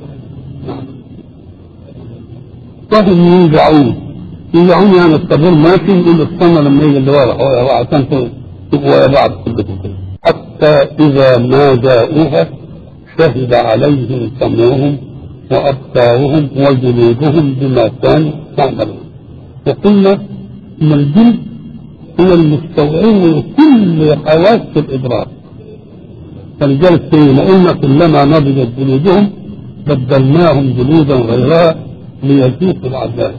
فهم يوزعون. يوزعون يعني الطابور ماشي يقول الصنة لما يجي اللي ورا عشان تبقوا ويا بعض كلكم كده. حتى إذا ما جاءوها شهد عليهم سمعهم وأبصارهم وجلودهم بما كانوا يعملون. وقلنا إن الجلد هو المستوعب كل حواس الإدراك، فلذلك سيدنا قلنا كلما نضجت جلودهم بدلناهم جلودا غيرها ليذوقوا العذاب.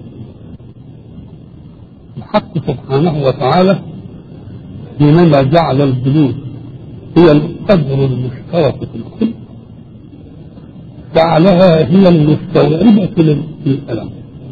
الحق سبحانه وتعالى حينما جعل الجلود هي القدر المشترك في الكل جعلها هي المستوعبة الألم.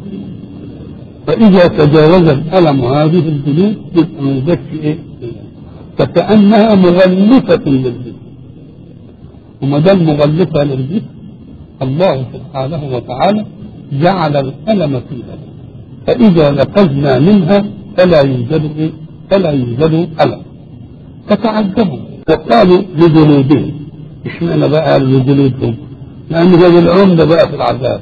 فإذا تجاوز الألم هذه الجلود يبقى ما يوجدش إيه؟ فكأنها مغلفة للجسم، وما دام مغلفة للجسم الله سبحانه وتعالى جعل الألم فيها، فإذا نفذنا منها فلا يوجد إيه؟ فلا يوجد ألم. فتعجبوا وقالوا لجلودهم، اشمعنى بقى لجلودهم؟ لأن هذه العمدة بقى في العذاب.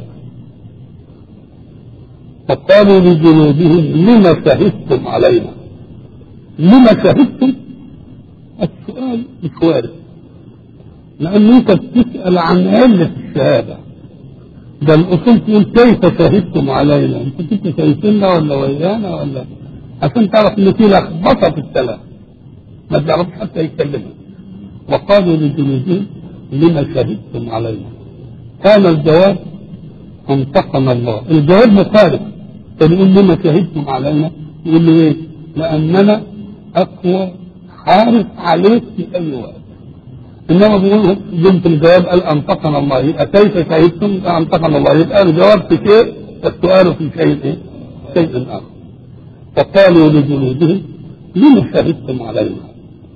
فقالوا لجلودهم لما شهدتم علينا؟ لما شهدتم؟ السؤال مش وارد، لأن أنت بتسأل عن علة الشهادة. ده الأصول تقول كيف شهدتم علينا؟ أنت كنت شايفيننا ولا ويانا ولا؟ عشان تعرف إن في لخبطة في الكلام ما تعرفش حتى يتكلموا. وقالوا لجلودهم لما شهدتم علينا؟ كان الجواب انتقم الله. الجواب مخالف، فنقول لما شهدتم علينا؟ يقول لي ايه؟ لأننا أقوى حارس عليك في أي وقت. إنما بيقول جنت الجواب قال أنتقم الله، يبقى كيف شهدتم؟ أنتقم الله، يبقى الجواب في شيء والسؤال في شيء إيه؟ شيء آخر. فقالوا لجلودهم لما شهدتم علينا؟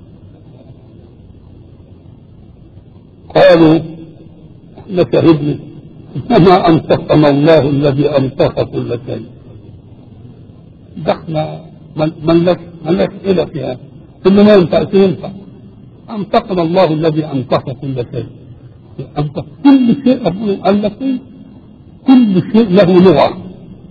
قالوا احنا شهدنا كما انطقنا الله الذي انطق كل شيء. ده احنا ملك ملك الى فيها كل ما ينفع ينفع. انطقنا الله الذي انطق كل شيء. انطق كل شيء قال لك كل شيء له لغه،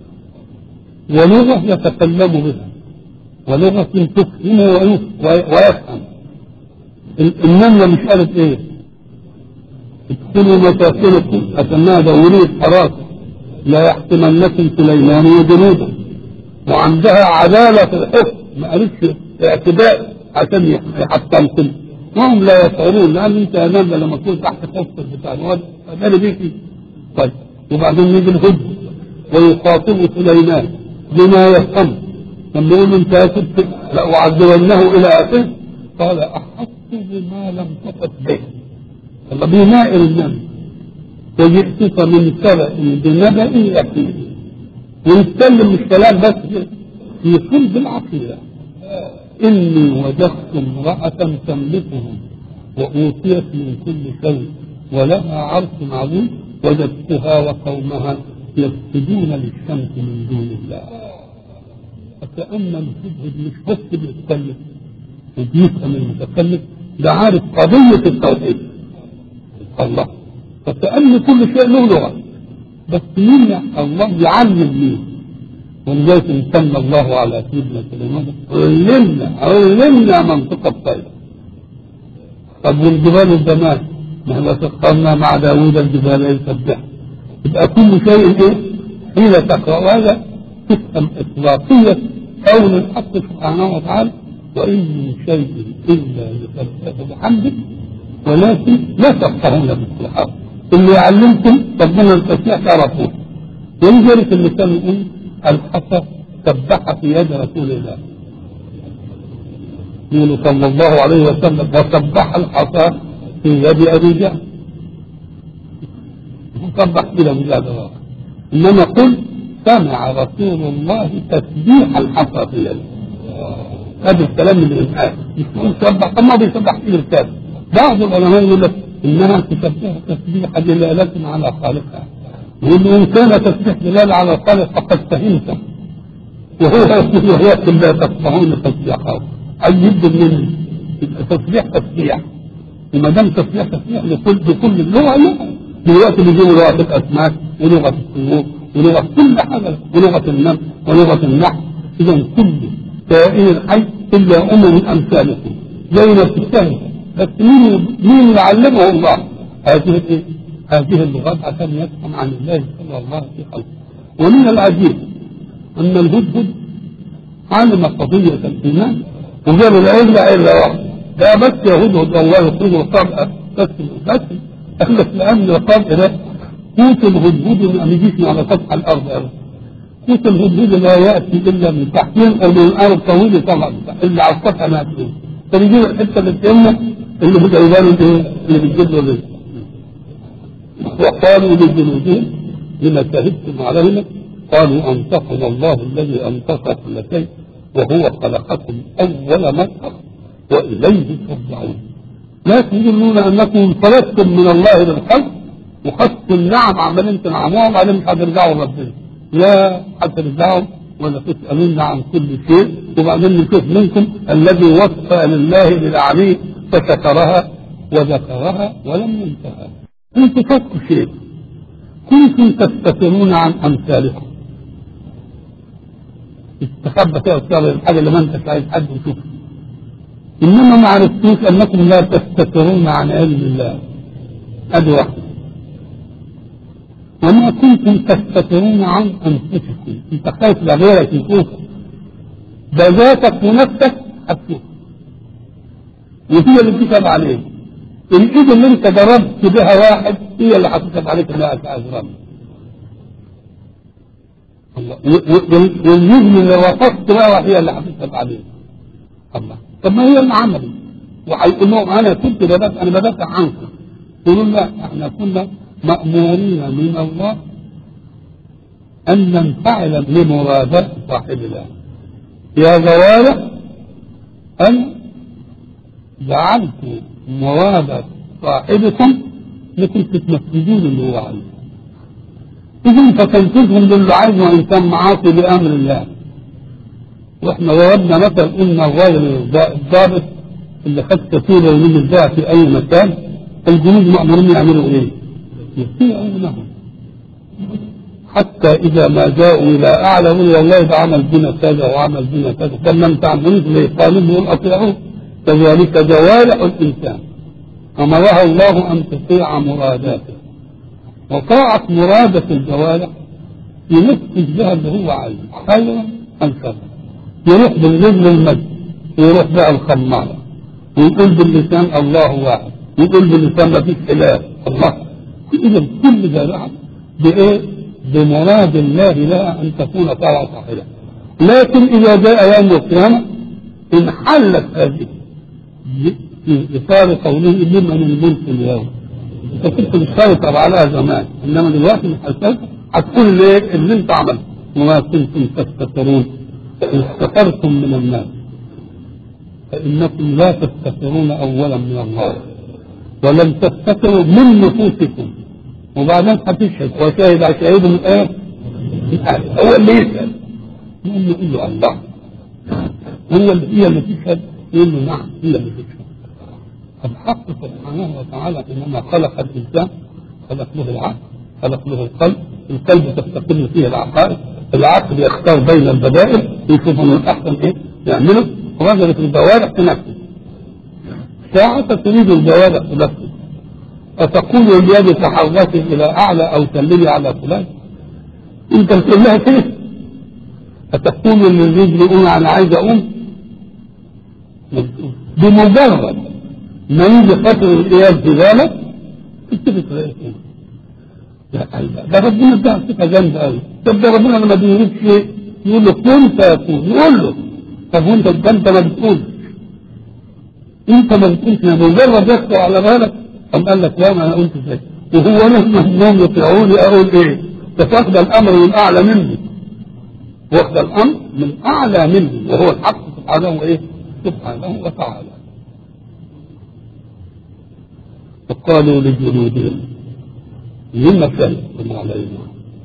ولغه يتكلم بها، ولغه تفهم ويفهم. النمله مش قالت ايه؟ ادخلوا مساكنكم أتناها دورية حراسة لا يحتملنكم سليمان وجنوده. وعندها عدالة في الحكم، ما قالتش اعتداء عشان يحطمكم، وهم لا يشعرون. لأن أنت يا نملة لما تكون تحت خفة بتاع الواد أداني بيكي. طيب وبعدين يجي الهد ويخاطب سليمان بما يفهم، لما يقول أنت يا ست لأعذبنه إلى آخره، قال أحط بما لم تحط به. الله بناء النبي وجئتك من سبأ بنبأ يقين. ونتكلم مش كلام بس في قلب العقيدة. إني وجدت امرأة تملكهم وأوتيت من كل شيء ولها عرش عظيم وجدتها وقومها يسجدون للشمس من دون الله. فكأن الهدهد مش بس بيتكلم وبيفهم المتكلم، ده عارف قضية التوحيد الله. فكأن كل شيء له لغة، بس مين الله يعلم مين؟ ولذلك امتن الله على سيدنا سليمان علمنا علمنا منطق الطير. طب والجبال الجمال ما احنا سخرنا مع داوود الجبال يسبح. يبقى كل شيء ايه؟ حين تقرأ هذا تفهم اطلاقية قول الحق سبحانه وتعالى وإن من شيء إلا يسبح بحمده ولكن لا تفقهون بالصحابة. اللي يعلمكم ربنا التسبيح تعرفوه. ولذلك اللي كان يقول الحصى سبح في يد رسول الله يقول صلى الله عليه وسلم وسبح الحصى في يد أبي جهل. سبح كده مجادة. إنما قل سمع رسول الله تسبيح الحصى في يده. هذا الكلام من الإنسان يقول سبح، طب ما بيسبح في الكتاب. بعض العلماء يقول لك انها تسبح تسبيح دلالة على خالقها، يقول ان كان تسبيح دلالة على الخالق فقد فهمت، وهو يقول وهي لا تفقهون تسبيحه. عجيب من تسبيح تسبيح، وما دام تسبيح تسبيح لكل بكل اللغة. دلوقتي بيجيبوا لغة الاسماك ولغة الطيور ولغة كل حاجة ولغة النمل ولغة النحل. اذا كل كائن الحي الا امم امثالكم زي ما بتستهل. بس مين مين يعلمه الله هذه الايه؟ هذه اللغات عشان يفهم عن الله صلى الله عليه وسلم. ومن العجيب ان الهدهد علم قضيه الايمان وجاب العله عله واحده. ده بس يا هدهد الله يخرج الطبقه بس بس اهل الامن والطبق ده قوت الهدهد ما يجيش على سطح الارض ابدا. قوت الهدهد لا ياتي الا من تحتين او من الارض طويل طبعا الا على السطح نفسه. فنجيب الحته اللي بتهمنا اللي هو يبان ايه اللي بتجيب له رزق. وقالوا لجنودهم لما شهدتم علينا؟ قالوا أنطقنا الله الذي أنطق كل شيء وهو خلقكم أول مرة وإليه ترجعون. لا تظنون أنكم انطلقتم من الله للخلق وخدتم النعم عمالين تنعموها وبعدين مش هترجعوا ربنا. لا هترجعوا ولا تسألون عن كل شيء وبعدين نشوف منكم الذي وفى لله للعبيد فشكرها وذكرها ولم ينتهى. انتم فاتوا شيء، كنتم تستترون عن أمثالكم، استخبى فيها وتشغل الحاجة اللي ما انت عايز حد يشوفها، إنما ما عرفتوش أنكم لا تستترون عن علم الله. أدي واحدة. وما كنتم تستترون عن أنفسكم، أنت خايف لغيرك يشوفك، ده ذاتك ونفسك هتشوف وهي اللي بتكتب عليك. الإيد اللي أنت ضربت بها واحد هي اللي هتكتب عليك إنها أجرام. واليد اللي وصفت بها هي اللي هتكتب عليك. الله، طب ما هي اللي عملت وهيقول لهم أنا كنت بدافع، أنا بدافع عنكم. يقولوا لا، احنا كنا مأمورين من الله أن ننفعل لمرادات صاحبنا. يا جوارح أن جعلت مرادة صاحبكم لكم تتنفذون اللي هو عايزه. إذن فتنفذهم للي عايزه وإن كان معاصي بأمر الله. وإحنا ضربنا مثل إن الراجل الضابط اللي خد كثيرا ونزل بها في أي مكان، الجنود مأمورين يعملوا إيه؟ يطيعوا أمرهم حتى إذا ما جاءوا إلى أعلى ولا الله ده عمل بنا كذا وعمل بنا كذا، كان لم تعملوش ليه؟ قالوا لهم أطيعوه. كذلك جوارح الإنسان أمرها الله أن تطيع مراداته، وطاعة مرادة الجوارح ينفذ بها اللي هو عايزه خيرا أم شرا. يروح بالرجل المجد، ويروح بها الخمارة، ويقول باللسان الله واحد، يقول باللسان ما فيش خلاف الله. إذا كل جارحة بإيه؟ بمراد الله لها أن تكون طاعة صحيحة. لكن إذا جاء يوم القيامة انحلت هذه في إطار قوله لمن الملك اليوم. أنت كنت مسيطر عليها زمان، إنما دلوقتي مش هتسيطر، هتقول ليه اللي أنت عملته. وما كنتم تستترون إن استترتم من الناس فإنكم لا تستترون أولا من الله ولم تستتروا من نفوسكم. وبعدين هتشهد وشاهد على شهيد من ايه؟ هو اللي يسأل، يقول له يقول له الله، هو اللي هي اللي تشهد، يقول له نعم هي اللي تشهد. الحق سبحانه وتعالى انما خلق الانسان خلق له العقل، خلق له القلب، القلب تستقر فيه العقائد، العقل يختار بين البدائل يشوف من الاحسن ايه يعمله، ونزلت الجوارح تنفذ. ساعة تريد الجوارح تنفذ فتقول اليد تحركت الى اعلى او سلمي على فلان، انت بتقول لها كده. فتقول للرجل قوم انا عايز اقوم، بمجرد ما يجي خاطر القيام في ذلك تكتب تلاقيه ده ربنا اداها ثقه جامده قوي. طب ده ربنا لما بيريد شيء يقول له كن فيكون، يقول له طب وانت انت ما بتقولش، انت ما بتقولش، بمجرد يخطر على بالك أم قال لك لا ما أنا قلت ازاي، وهو نهم أنهم يطيعوني أقول إيه؟ فاخد الأمر من أعلى مني، واخد الأمر من أعلى مني وهو الحق سبحانه إيه؟ سبحانه وتعالى. فقالوا لجلودهم لما شهدتم علينا؟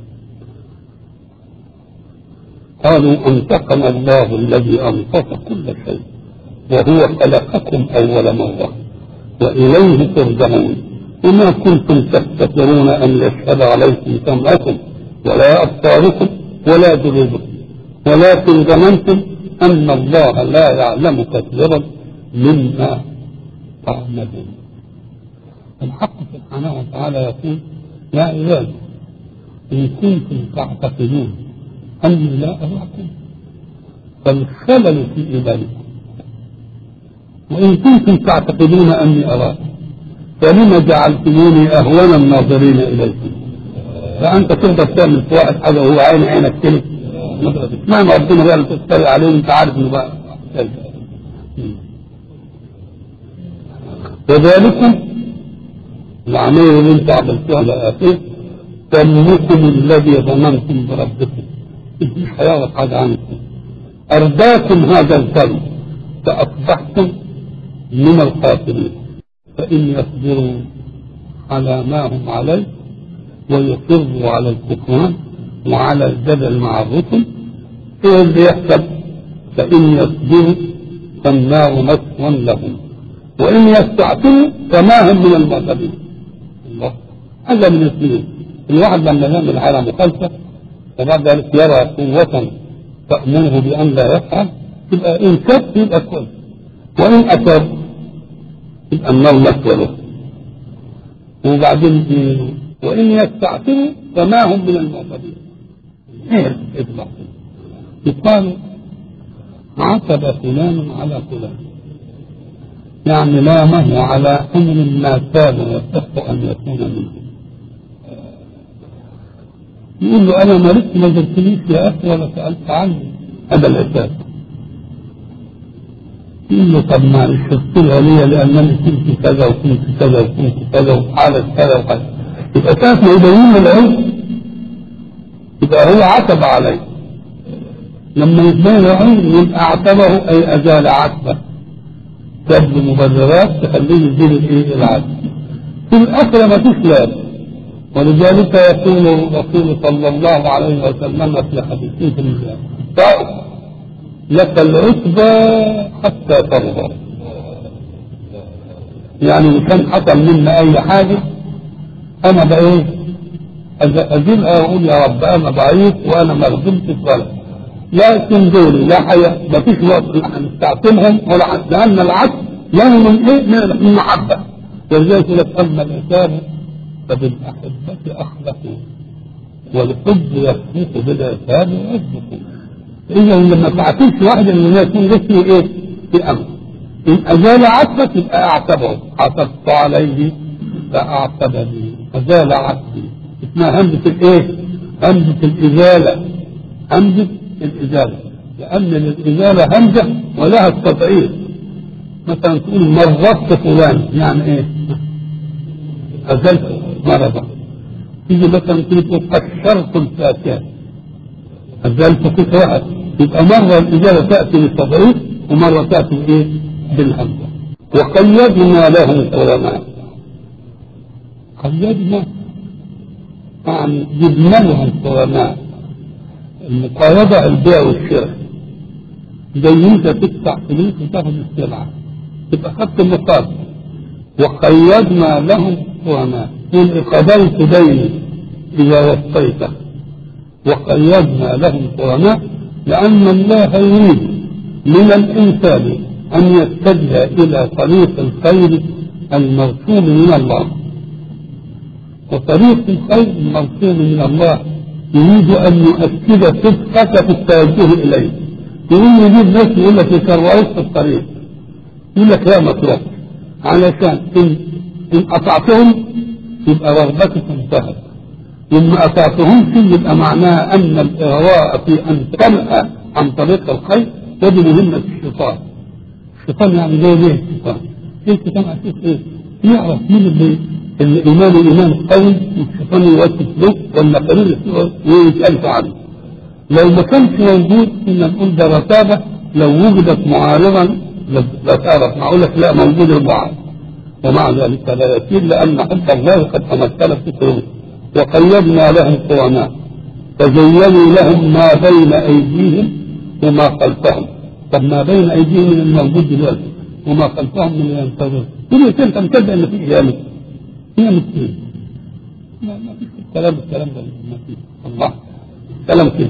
قالوا أنطقنا الله الذي أنطق كل شيء وهو خلقكم أول مرة وإليه ترجعون. وما كنتم تستترون أن يشهد عليكم سمعكم ولا أبصاركم ولا جلودكم ولكن ظننتم أن الله لا يعلم كثيرا مما تعملون. الحق سبحانه وتعالى يقول يا عبادي إن كنتم تعتقدون أني لا أراكم فالخلل في إيمانكم، وإن كنتم تعتقدون أني أراكم فلما جعلتموني أهون الناظرين إليكم. فأنت تقدر تعمل في واحد حاجة وهو عين عينك كده ما ما ربنا بقى اللي تستري عليه وانت عارف انه بقى وذلكم العملية اللي انت عملتوها لآخر ظنكم الذي ظننتم بربكم مش هيعرف حاجة عنكم، أرداكم هذا الظن فأصبحتم من الخاسرين. فإن يصبروا على ما هم عليه ويصروا على الكفران وعلى الجدل مع الرسل ايه اللي يحصل؟ فإن يصبروا فالنار مثوى لهم وإن يستعتموا فما هم من المعتدين. الله، هذا من الاثنين. الواحد لما يعمل على مخالفة فبعد ذلك يرى قوة تأمره بأن لا يفعل يبقى إن كف يبقى كويس، وإن أتى يبقى النار مثوى له. وبعدين وإن يستعتموا فما هم من المعتدين. ايه اطلع يقال عتب فلان على فلان، يعني لامه على امر ما كان يصح ان يكون منه. يقول له انا مرضت ما جبتنيش يا اخي ولا سالت عني، هذا الاساس. يقول له طب ما اشتغلتها لي لانني كنت كذا وكنت كذا وكنت كذا وحالت كذا وكذا، يبقى كانت ما يبين له العلم يبقى هو عتب عليه. لما يبين العلم يبقى اعتبه اي ازال عتبه، جاب مبررات تخليه يزيل الايه العتب. في الاخره ما فيش لازم، ولذلك يقول الرسول صلى الله عليه وسلم في حديثه الله لك العتبى حتى ترضى. يعني كان حصل منا اي حاجه انا بقى أجيبها وأقول يا رب أنا ضعيف وأنا ما خدمتش ولا، لكن دول لا حياة ما فيش وقت نستعطمهم ولا حد، لأن العدل له من إيه؟ من المحبة. ولذلك لك أما الإنسان فبالأحبة أخلقوا والحب يخلق بالإنسان يعزكم. إذا لما تعطيش واحد من الناس يكون اسمه إيه؟ في أمر. إن أزال عتبك يبقى أعتبه، عتبت عليه فأعتبني، أزال عتبي. اسمها همزة الايه؟ همزة الإزالة، همزة الإزالة، لأن الإزالة همزة ولها التضعيف. مثلا تقول مرضت فلان يعني ايه؟ أزلت مرضا. تيجي مثلا تقول قشرت الفاكهة أزلت فكرة، يبقى مرة الإزالة تأتي بالتضعيف ومرة تأتي بايه؟ بالهمزة. وقيدنا لهم علماء، قيدنا يعني جبنا لهم علماء. المقايضة البيع والشراء، زي انت تدفع فلوس وتاخذ السلعة تبقى خدت المقابل. وقيدنا لهم علماء، قل قبلت ديني إذا وفيته. وقيدنا لهم علماء لأن الله يريد من الإنسان أن يتجه إلى طريق الخير المرسوم من الله. وطريق الخير المرسوم من الله يريد أن يؤكد صدقك في التوجه إليه. يقول يجيب ناس يقول لك يكرروك في الطريق، يقول لك لا مطلوب، علشان إن إن أطعتهم يبقى رغبتك انتهت، إن ما أطعتهمش يبقى معناها أن الإغراء في أن تنأى عن طريق الخير ودي مهمة الشيطان. الشيطان يعني زي ليه الشيطان؟ ايه الشيطان أساس ايه؟ يعرف مين اللي الإيمان إيمان قوي والشيطان يوسوس له ولا قليل ويسألك عنه. لو ما كانش موجود كنا نقول ده رتابة، لو وجدت معارضا لتعرف معقول لك لا موجود المعارض، ومع ذلك لا يسير لأن حب الله قد تمثل في قلوبهم. وقيدنا لهم قرناء فزينوا لهم ما بين أيديهم وما خلفهم. طب ما بين أيديهم من الموجود دلوقتي وما خلفهم من ينتظر، كل انت مصدق ان في قيامه؟ هي مسكين، ما ما فيش الكلام الكلام ده ما فيش الله كلام كده.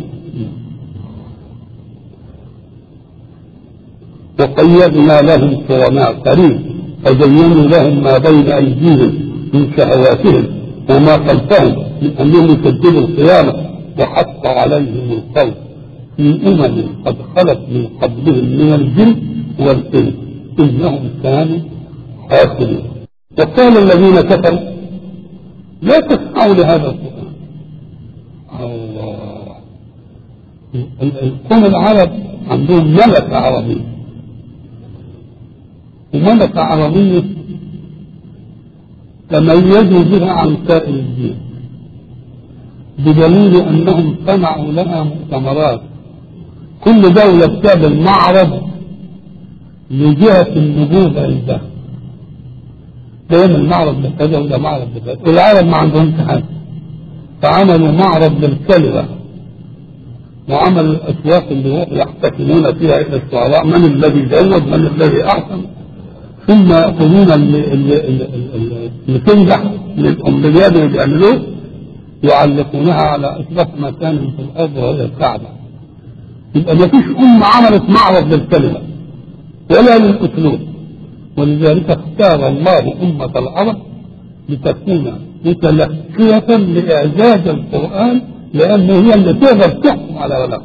وقيدنا لهم قرناء قريب فزينوا لهم ما بين أيديهم من شهواتهم وما خلفهم من أنهم يكذبوا القيامة. وحق عليهم القول في أمم قد خلت من قبلهم من الجن والإنس إنهم كانوا خاسرين. وقال الذين كفروا لا تسمعوا لهذا القرآن. الله، القوم العرب عندهم ملكة عربية، وملكة عربية تميزوا بها عن سائر الدين. بدليل أنهم صنعوا لها مؤتمرات. كل دولة بتعمل معرض لجهة النبوغ عندها، تعمل معرض لكذا وده معرض لكذا. والعرب ما عندهم حاجة، فعملوا معرض للكلمة وعملوا الأسواق اللي يحتفلون فيها إلى الشعراء من الذي زود من الذي أحسن، ثم يأخذون اللي تنجح من الأمنيات اللي بيعملوه يعلقونها على أشرف مكان في الأرض وهي الكعبة. يبقى ما فيش أمة عملت معرض للكلمة ولا للأسلوب، ولذلك اختار الله أمة العرب لتكون متلقية لإعجاز القرآن، لأنه هي اللي تقدر تحكم على ولادها.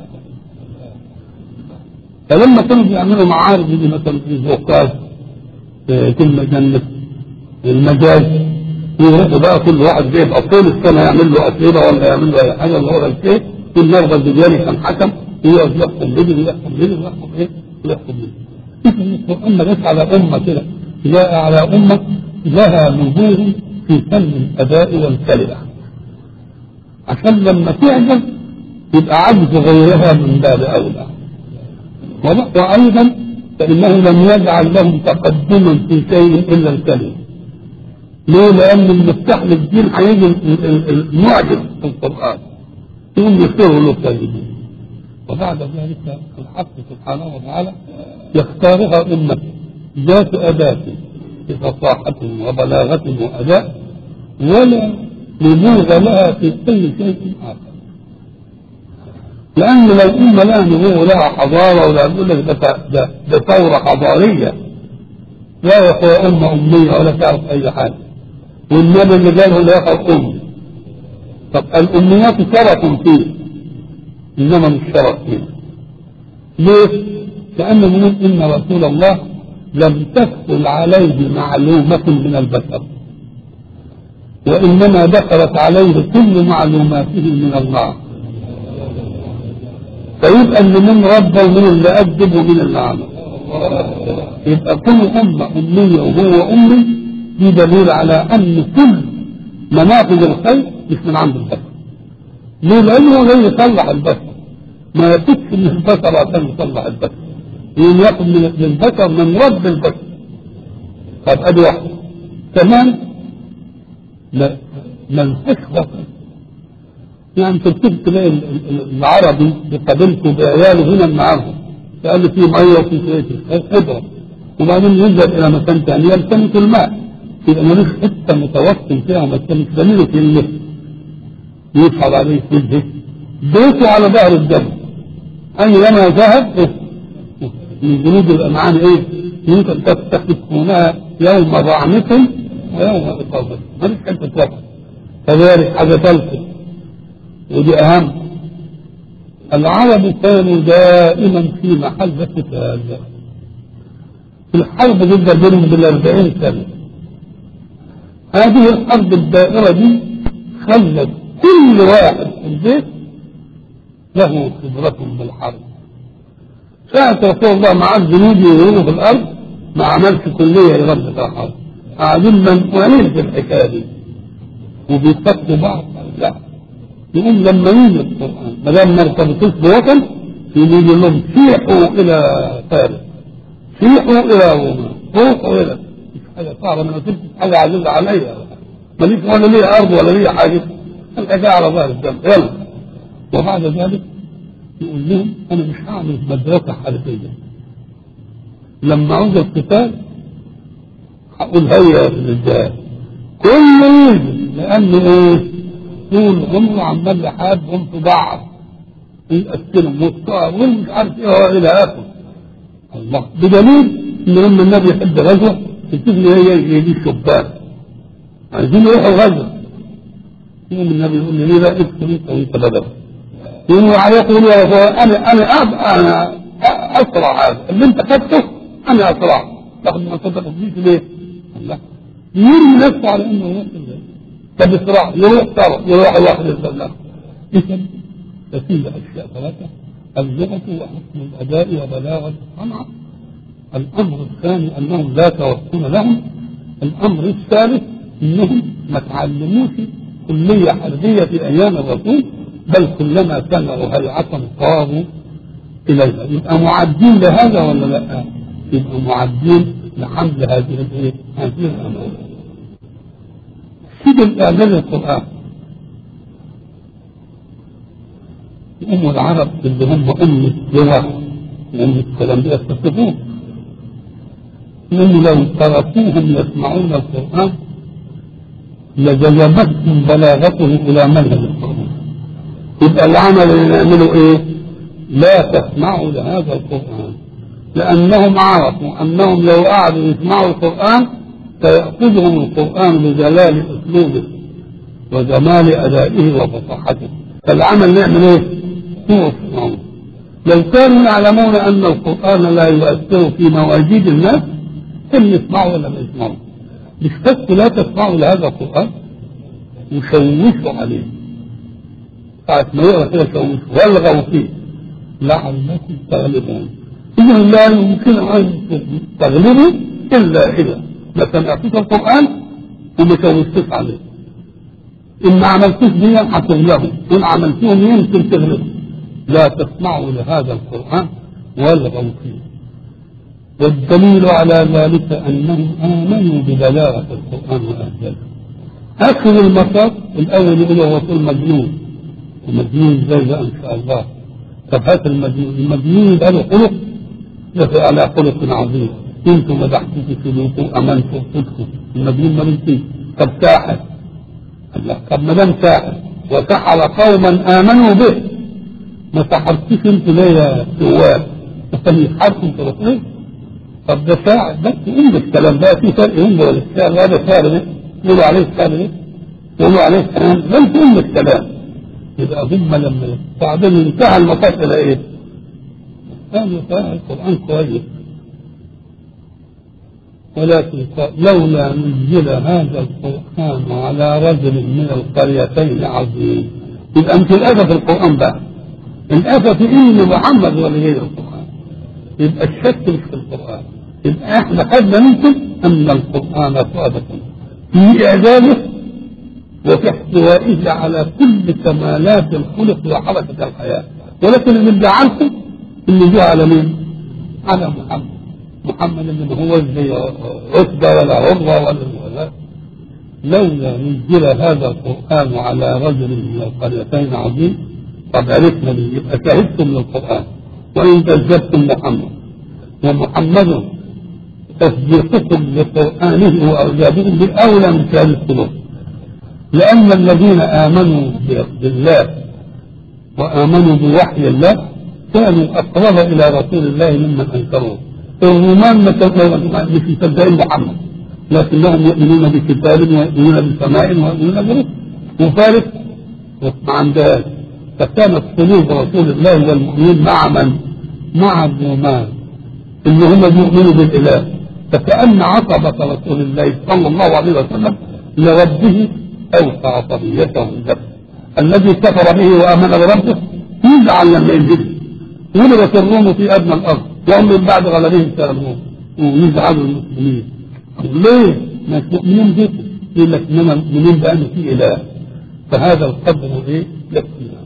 فلما كانوا بيعملوا معارض دي مثلا في زوقات كلمة جنة المجاز، يروحوا بقى كل واحد جايب طول السنة يعمل له أسئلة ولا يعمل له أي حاجة اللي هو الشيء، كل مرة الدجالي كان حكم يقعد يحكم ليه ويحكم ليه ويحكم إيه ويحكم ليه. القرآن ما جاش على أمة كده، جاء على أمة لها نبوغ في فن الأداء والكلمة، عشان لما تعجز يبقى عجز غيرها من باب أولى. وأيضا فإنه لم يجعل لهم تقدما في شيء إلا الكلمة. ليه؟ لأن المفتاح للدين هيجي المعجز في القرآن يقوم يختاروا له كلمة. وبعد ذلك الحق سبحانه وتعالى يختارها أمة ذات أداة بفصاحة وبلاغة وأداء ولا نبوغ لها في كل شيء آخر. لأن لو أمة لا نبوغ لها حضارة ولا نقول لك ده, ده ثورة حضارية، لا يا أخوة أمة أمية ولا تعرف أي حاجة، والنبي اللي قاله لا يقرأ أمي. طب الأميات شرف فيه إنما مش شرف فيه. ليه؟ لأنه من إن رسول الله لم تدخل عليه معلومة من البشر، وإنما دخلت عليه كل معلوماته من الله. فيبقى اللي من ربه ومن اللي أدب ومن اللي عمل. يبقى كل أمة أمية وهو أمي، دي دليل على أن كل مناقب الخير مش من عند البشر. ليه؟ لأنه لا يصلح البشر، ما يكتش من البشر عشان يصلح البشر، يوم ياخذ من البشر من رب البشر. طب أدي واحدة كمان لا ملهاش بشر. يعني تبتدي تلاقي العربي بقبيلته بعياله هنا معاهم، فقال لي في ميه وفي شيء خضره، وبعدين ينزل الى مكان ثاني يلتمس الماء، يبقى ملوش حته متوسط فيها وما يلتمس دليله في الماء يصعد عليه في البيت بيته على ظهر الجبل. اينما ذهب من جنود الامعان ايه؟ يمكن تستخدمونها يوم ضعنكم ويوم اصابتكم، ماليش حته توقف. كذلك حاجه ثالثه ودي أهم، العرب كانوا دائما في محل قتال. في الحرب ضد بينهم بالأربعين سنة. هذه الحرب الدائرة دي خلت كل واحد في البيت له خبرة بالحرب. ساعة رسول الله مع الجنود يهربوا في الأرض ما عملش كلية يربط الحرب، قاعدين منقوعين في الحكاية دي وبيقتلوا بعض. لا، يقوم لما يجي القرآن ما دام ما ارتبطوش بوطن يجي لهم سيحوا إلى فارس، سيحوا إلى روما، روحوا إلى مش حاجة صعبة، أنا كنت حاجة عزيزة عليا ماليش ولا لي أرض ولا لي حاجة، الحكاية على ظهر الجنب يلا. وبعد ذلك يقول لهم أنا مش هعمل مدرسة حربية، لما عوز القتال هقول هيا للرجال كله يجي، لأنه إيه؟ طول عمره عمال يحاربهم في بعض يقتلهم والطار ومش عارف ايه الى اخره. الله بدليل ان لما النبي يحب غزوه تبتدي هي يجي الشبان عايزين يروحوا غزوه، يوم النبي يقول لي ليه لا اكتب انت وانت بدل، يقول يقول يا اخوان انا انا انا اسرع، هذا اللي انت خدته انا اسرع، تاخد ما تدرسنيش ليه؟ الله يرمي نفسه على انه يوصل طب اسرع يروح طرف يروح واحد الزلاق. اذا ففيه اشياء ثلاثه: اللغه وحسن الاداء وبلاغه الصنعه. الامر الثاني انهم لا توسل لهم. الامر الثالث انهم ما تعلموش كلية حربية في أيام الرسول، بل كلما سمعوا هيعة قاموا إليها. يبقى معدين لهذا ولا لا؟ يبقى معدين لحمل هذه الايه؟ هذه الأمانة. سيد الإعلان القرآن أم العرب اللي هم أم اللغة وأم الكلام ده يستفيدون، لأنه لو تركوهم يسمعون القرآن لجذبتهم بلاغته إلى منهج القرآن. يبقى العمل اللي نعمله إيه؟ لا تسمعوا لهذا القرآن، لأنهم عرفوا أنهم لو قعدوا يسمعوا القرآن سيأخذهم القرآن بجلال أسلوبه وجمال أدائه وفصاحته. فالعمل نعمل إيه؟ يسمعون. لو كانوا يعلمون أن القرآن لا يؤثر في مواجيد الناس كم يسمعوا ولا ما يسمعوا. مش بس لا تسمعوا لهذا القرآن وشوشوا عليه، ساعة ما يقرأ كده شوشوا والغوا فيه لعلكم تغلبون. إذا لا يمكن أن تغلبوا إلا إذا ما سمعتوش القرآن وما شوشتوش عليه. إن ما عملتوش دي هتغلبوا، إن عملتوهم يمكن تغلبوا. لا تسمعوا لهذا القرآن والغوا فيه. والدليل على ذلك أنهم آمنوا ببلاغة القرآن وأهله. آخر المطاف الأول يقول الرسول مجنون، ومجنون زي ده إن شاء الله. طب هات المجنون، المجنون يبقى له خلق يقول على خلق عظيم. انتم مدحتوا في سلوكه امنتم صدقه، المجنون ما بنتي. طب ساحر، الله، طب ما دام ساحر وسحر قوما امنوا به، ما سحرتوش انتوا ليه يا سواد؟ عشان يسحركم في رسول؟ طب ده ساحر بس ام الكلام ده في فرق ام ولا الساحر؟ هذا ساحر ده يقولوا عليه ساحر ده، يقولوا عليه كلام بل في ام الكلام. يبقى هم لما بعدين انتهى المطاف الى ايه؟ قالوا فاهم القرآن كويس، ولكن لولا نزل هذا القرآن على رجل من القريتين عظيم. يبقى انت الآفة في القرآن بقى، الآفة في إن محمد ولا غير القرآن. يبقى الشك مش في القرآن، يبقى احنا خدنا منكم أن القرآن صادق في إعداده وفي احتوائه على كل كمالات الخلق وحركة الحياة. ولكن اللي ادعاكم اللي جاء على مين؟ على محمد. محمد اللي ما هو زي عتبة ولا عروة ولا ولا. لولا نزل هذا القرآن على رجل من القريتين عظيم. طب عرفنا ليه؟ يبقى شهدتم للقرآن وإن كذبتم محمد، ومحمد تصديقكم لقرآنه وإعجابكم بأولى من شهادتكم. لأن الذين آمنوا بالله وآمنوا بوحي الله كانوا أقرب إلى رسول الله ممن أنكروه. الرومان مش مصدقين محمد، لكنهم يؤمنون بكتاب ويؤمنون بسماء ويؤمنون برسل. وفارس ما عندهاش، فكانت قلوب رسول الله والمؤمنين مع من؟ مع الرومان اللي هم يؤمنوا بالإله. فكأن عصبة رسول الله صلى الله عليه وسلم لربه أوسع طبيعته النفس. الذي كفر به وآمن بربه يزعل لما ينزل. غلبت الروم في أدنى الأرض وهم من بعد غلبهم سألهم ويزعلوا المسلمين. ليه؟ ما المؤمنين به يقول لك إنما المؤمنين بأنه في إله. فهذا القدر إيه؟ يكفينا.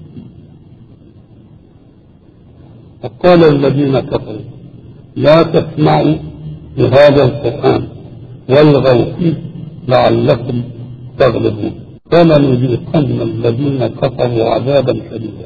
وقال الذين كفروا لا تسمعوا لهذا القرآن والغوا فيه لعلكم تغلبون. ولنذيقن الذين كفروا عذابا شديدا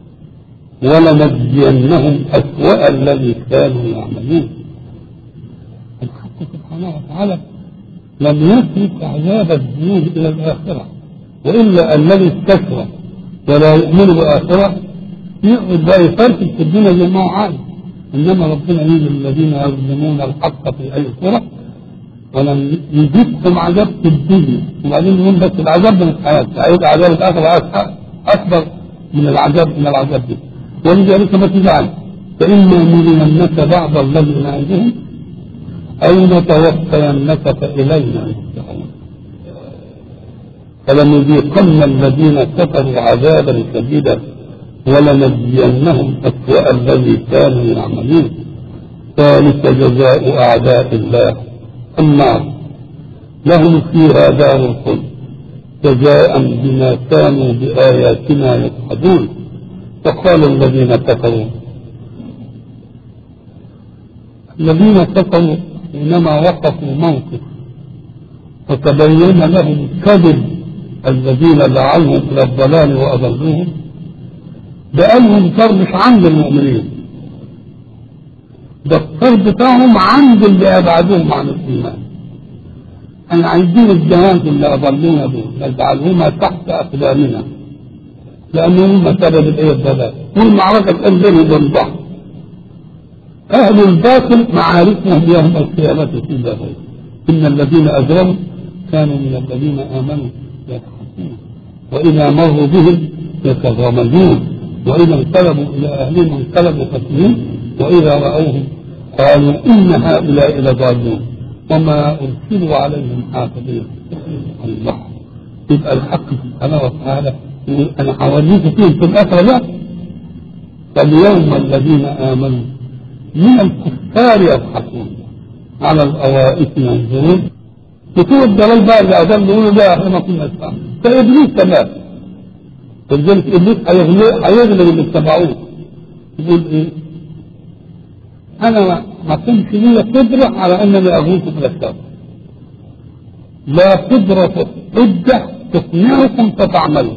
ولنجزينهم أسوأ الذي كانوا يعملون. الحق سبحانه وتعالى لم يترك عذاب الذنوب إلى الآخرة، وإلا الذي استكبر ولا يؤمن بالآخرة يقعد بقى يفرق في الدنيا زي ما هو عايز. إنما ربنا يقول الذين يظلمون الحق في أي صورة ولم يجيبكم عذاب في الدنيا، وبعدين يقول بس العذاب من الحياة هيبقى عذاب الآخرة أكبر من العذاب من العذاب دي. ولذلك ما تزعل، فإما نرينك بعض الذي نعدهم أو نتوفينك فإلينا يرجعون. فلنذيقن الذين كفروا عذابا شديدا ولنجزينهم أسوأ الذي كانوا يعملون. ذلك جزاء أعداء الله النار لهم فيها دار الخلد جزاء بما كانوا بآياتنا يجحدون. فقال الذين كفروا الذين كفروا حينما وقفوا موقف وتبين لهم كذب الذين دعوهم إلى الضلال وأضلوهم، بقالهم كر مش عند المؤمنين، ده الكر بتاعهم عند اللي أبعدوهم عن الإيمان. أنا عايزين الجهاد اللي أضلونا دول نجعلهما تحت أقدامنا لأنهم سبب الإيه الضلال، والمعركة الآن بينهم وبين بعض. أهل الباطل معاركهم يوم القيامة في ذلك. إن الذين أجرموا كانوا من الذين آمنوا يضحكون وإذا مروا بهم يتغامزون وإذا انقلبوا إلى أهلهم انقلبوا فكهين وإذا رأوهم قالوا إن هؤلاء لضالون وما أرسلوا عليهم حافظين. الله يبقى الحق سبحانه وتعالى أنا حواليك فيهم في الآخرة لا. فاليوم الذين آمنوا من الكفار يضحكون على الأوائس ينظرون. بتوع الضلال بقى اللي أضل يقولوا لا احنا ما كنا نسمع. فإبليس كمان فلذلك إبليس هيغلب اللي اتبعوه يقول إيه؟ أنا ما كنت لي قدرة على أنني أغوصكم إلى الشر، لا قدرة حجة تقنعكم فتعملوا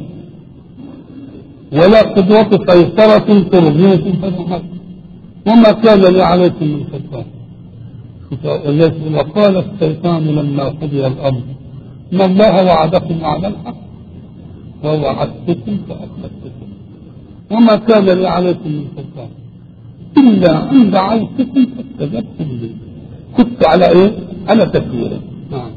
ولا قدرة سيطرة ترغمكم فتعملوا وما كان لي عليكم من سلطان. وقال الشيطان لما قضي الأمر إن الله وعدكم وعد الحق ووعدتكم فأخلفتكم وما كان لي عليكم من سلطان إلا أن دعوتكم فاستجبتم لي. كنت على إيه؟ على تكويره. نعم.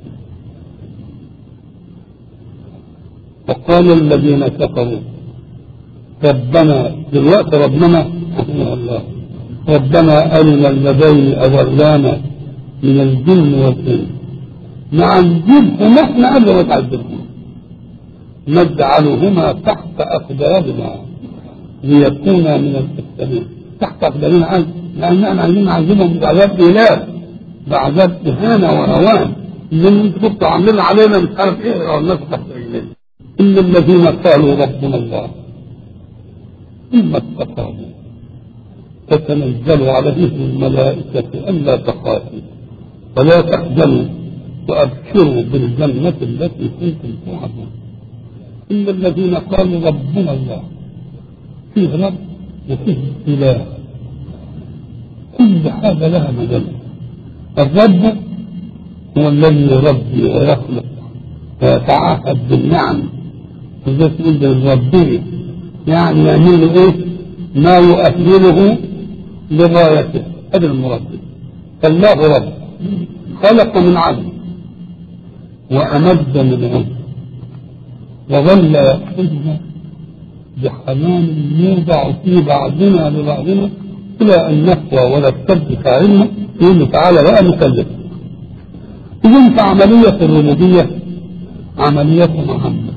وقال الذين كفروا ربنا دلوقتي ربنا الله ربنا أرنا الذين أضلانا من الجن والإنس نعذبهما نحن قبل ما تعذبهما نجعلهما تحت أقدامنا ليكونا من المسلمين. تحت أقدامنا عز لأننا عايزين نعذبهم بعذاب إله بعذاب إهانة وهوان اللي انتوا كنتوا عاملين علينا مش عارف إيه أو الناس تحت رجلنا. إن الذين قالوا ربنا الله ثم استقاموا تتنزل عليهم الملائكة ألا تخافوا ولا تحزنوا وأبشروا بالجنة التي كنتم توعدون. إن الذين قالوا ربنا الله فيه رب وفيه إله كل حاجة لها مجال. الرب هو الذي يربي ويخلق ويتعاهد بالنعم وزي تقول ربي يعني يعمل ايه ما يؤهله لغايته. هذا المربي. فالله رب خلق من عدم وأمد من عدم وظل يأخذها بحنان يوضع في بعضنا لبعضنا إلى أن نقوى ولا تبدي فاعلنا يقول تعالى بقى نكلف. إذن فعملية الربوبية عملية مهمة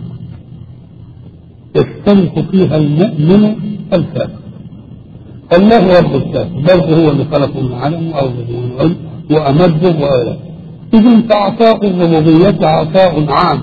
يشترك فيها المؤمن الكافر. الله رب الكافر بل هو اللي خلقه من علم وأوجده وأمده وآله. إذن فعطاء الربوبية عطاء عام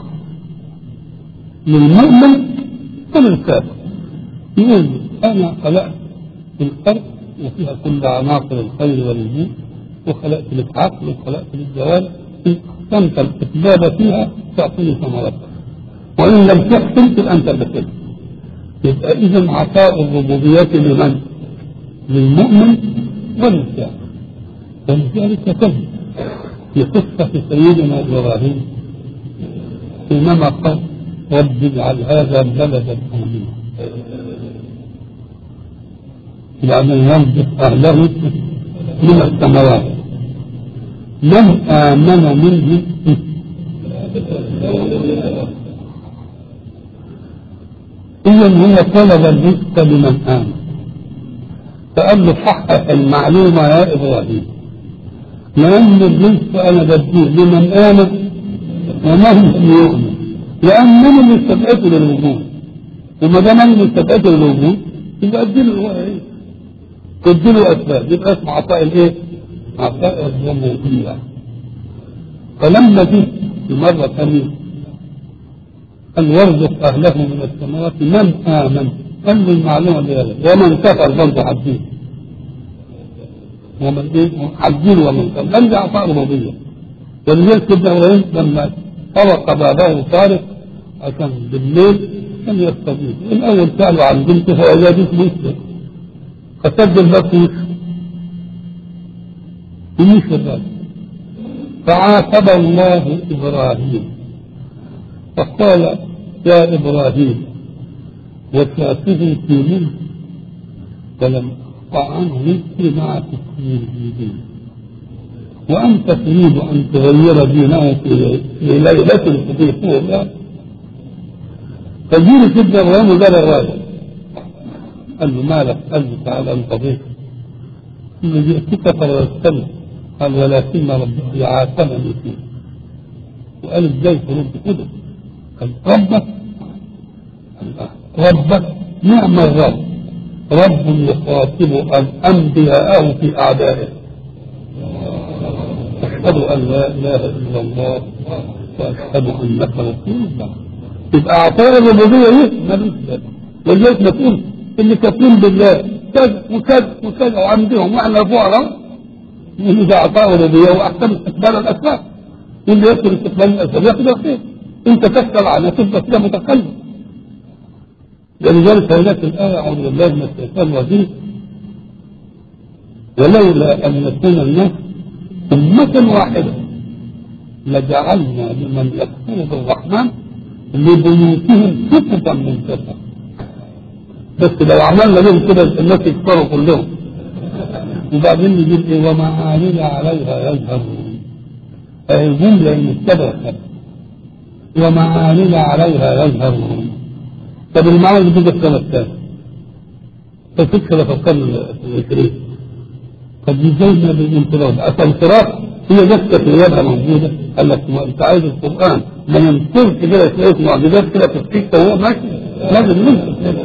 للمؤمن وللكافر. يقول أنا خلقت الأرض وفيها كل عناصر الخير والوجود وخلقت لك عقل وخلقت لك جوال أحسنت الإقبال فيها تعطيني ثمرتها وإن لم تحسن تبقى أنت بكل. يبقى إذن عطاء الربوبية لمن؟ للمؤمن وللكافر. ولذلك تجد في قصة سيدنا إبراهيم حينما قال رب اجعل هذا بلدا آمنا بعدين يرزق أهله من الثمرات من آمن منه إذن هو طلب الرزق لمن آمن. فقال له صحح المعلومة يا إبراهيم لأن الرزق أنا بديه لمن آمن ومن يؤمن لأنني من استبعته للوجود وما دام أنا من استبعته للوجود يبقى أديله هو إيه؟ تديله أسباب يبقى اسمه عطاء الإيه؟ عطاء الربوبية. فلما جه في مرة ثانية أن يرزق أهله من الثمرات من آمن. قال له المعلومة دي ومن كفر برضه عبدين ومن إيه عبدين ومن كفر لم يعطى ربوبية. ولذلك سيدنا إبراهيم لما طرق باباه طارق عشان بالليل كان يستضيف الأول سألوا عن بنته فإذا بنت مسلم فسد الباب يمشي الباب فعاتب الله إبراهيم فقال يا إبراهيم وشاته في منه فلم أقطع عنه رزقي مع تكفير دينه وأنت تريد أن تغير دينه في ليلة تضيفه الله. فجيل سيدنا إبراهيم وقال الراجل قال له مالك؟ قال له تعالى أنت ضيف ثم جئتك فرستني قال ولكن ربي عاتبني فيه. وقال ازاي ترد كده؟ قال ربك ربك نعم الرب رب يخاطب الأنبياء في أعدائه. أشهد أن لا إله إلا الله وأشهد أنك رسول الله. يبقى أعطاء الربوبية إيه؟ ملوش ذلك. ولذلك نقول اللي كافرين بالله كذا وكذا وكذا وعندهم وإحنا فقراء إذا أعطاه الربوبية وأحسن استقبال الأسباب واللي يدخل استقبال الأسباب ياخذ الخير. أنت تسأل عنها تبقى كده متكلم. لذلك هناك الآية أعوذ بالله من الشيطان الرجيم ولولا أن يكون الناس أمة واحدة لجعلنا لمن يكفر بالرحمن لبيوتهم سقفا من فضة. بس لو عملنا لهم كده الناس يكفروا كلهم وبعدين يجيب ايه ومعامل عليها يظهرون. اهي الجملة المستدركة ومعامل عليها يظهرون. طب المعامل دي بتبقى السنة الثانية فكرة فكر الشريك. طب ازاي ما بالانفراد؟ اصل الانفراد هي جثة رياضها موجودة. قال لك انت عايز القرآن ما ينصرش كده شوية معجزات كده في السكة وهو ماشي لازم ننصر.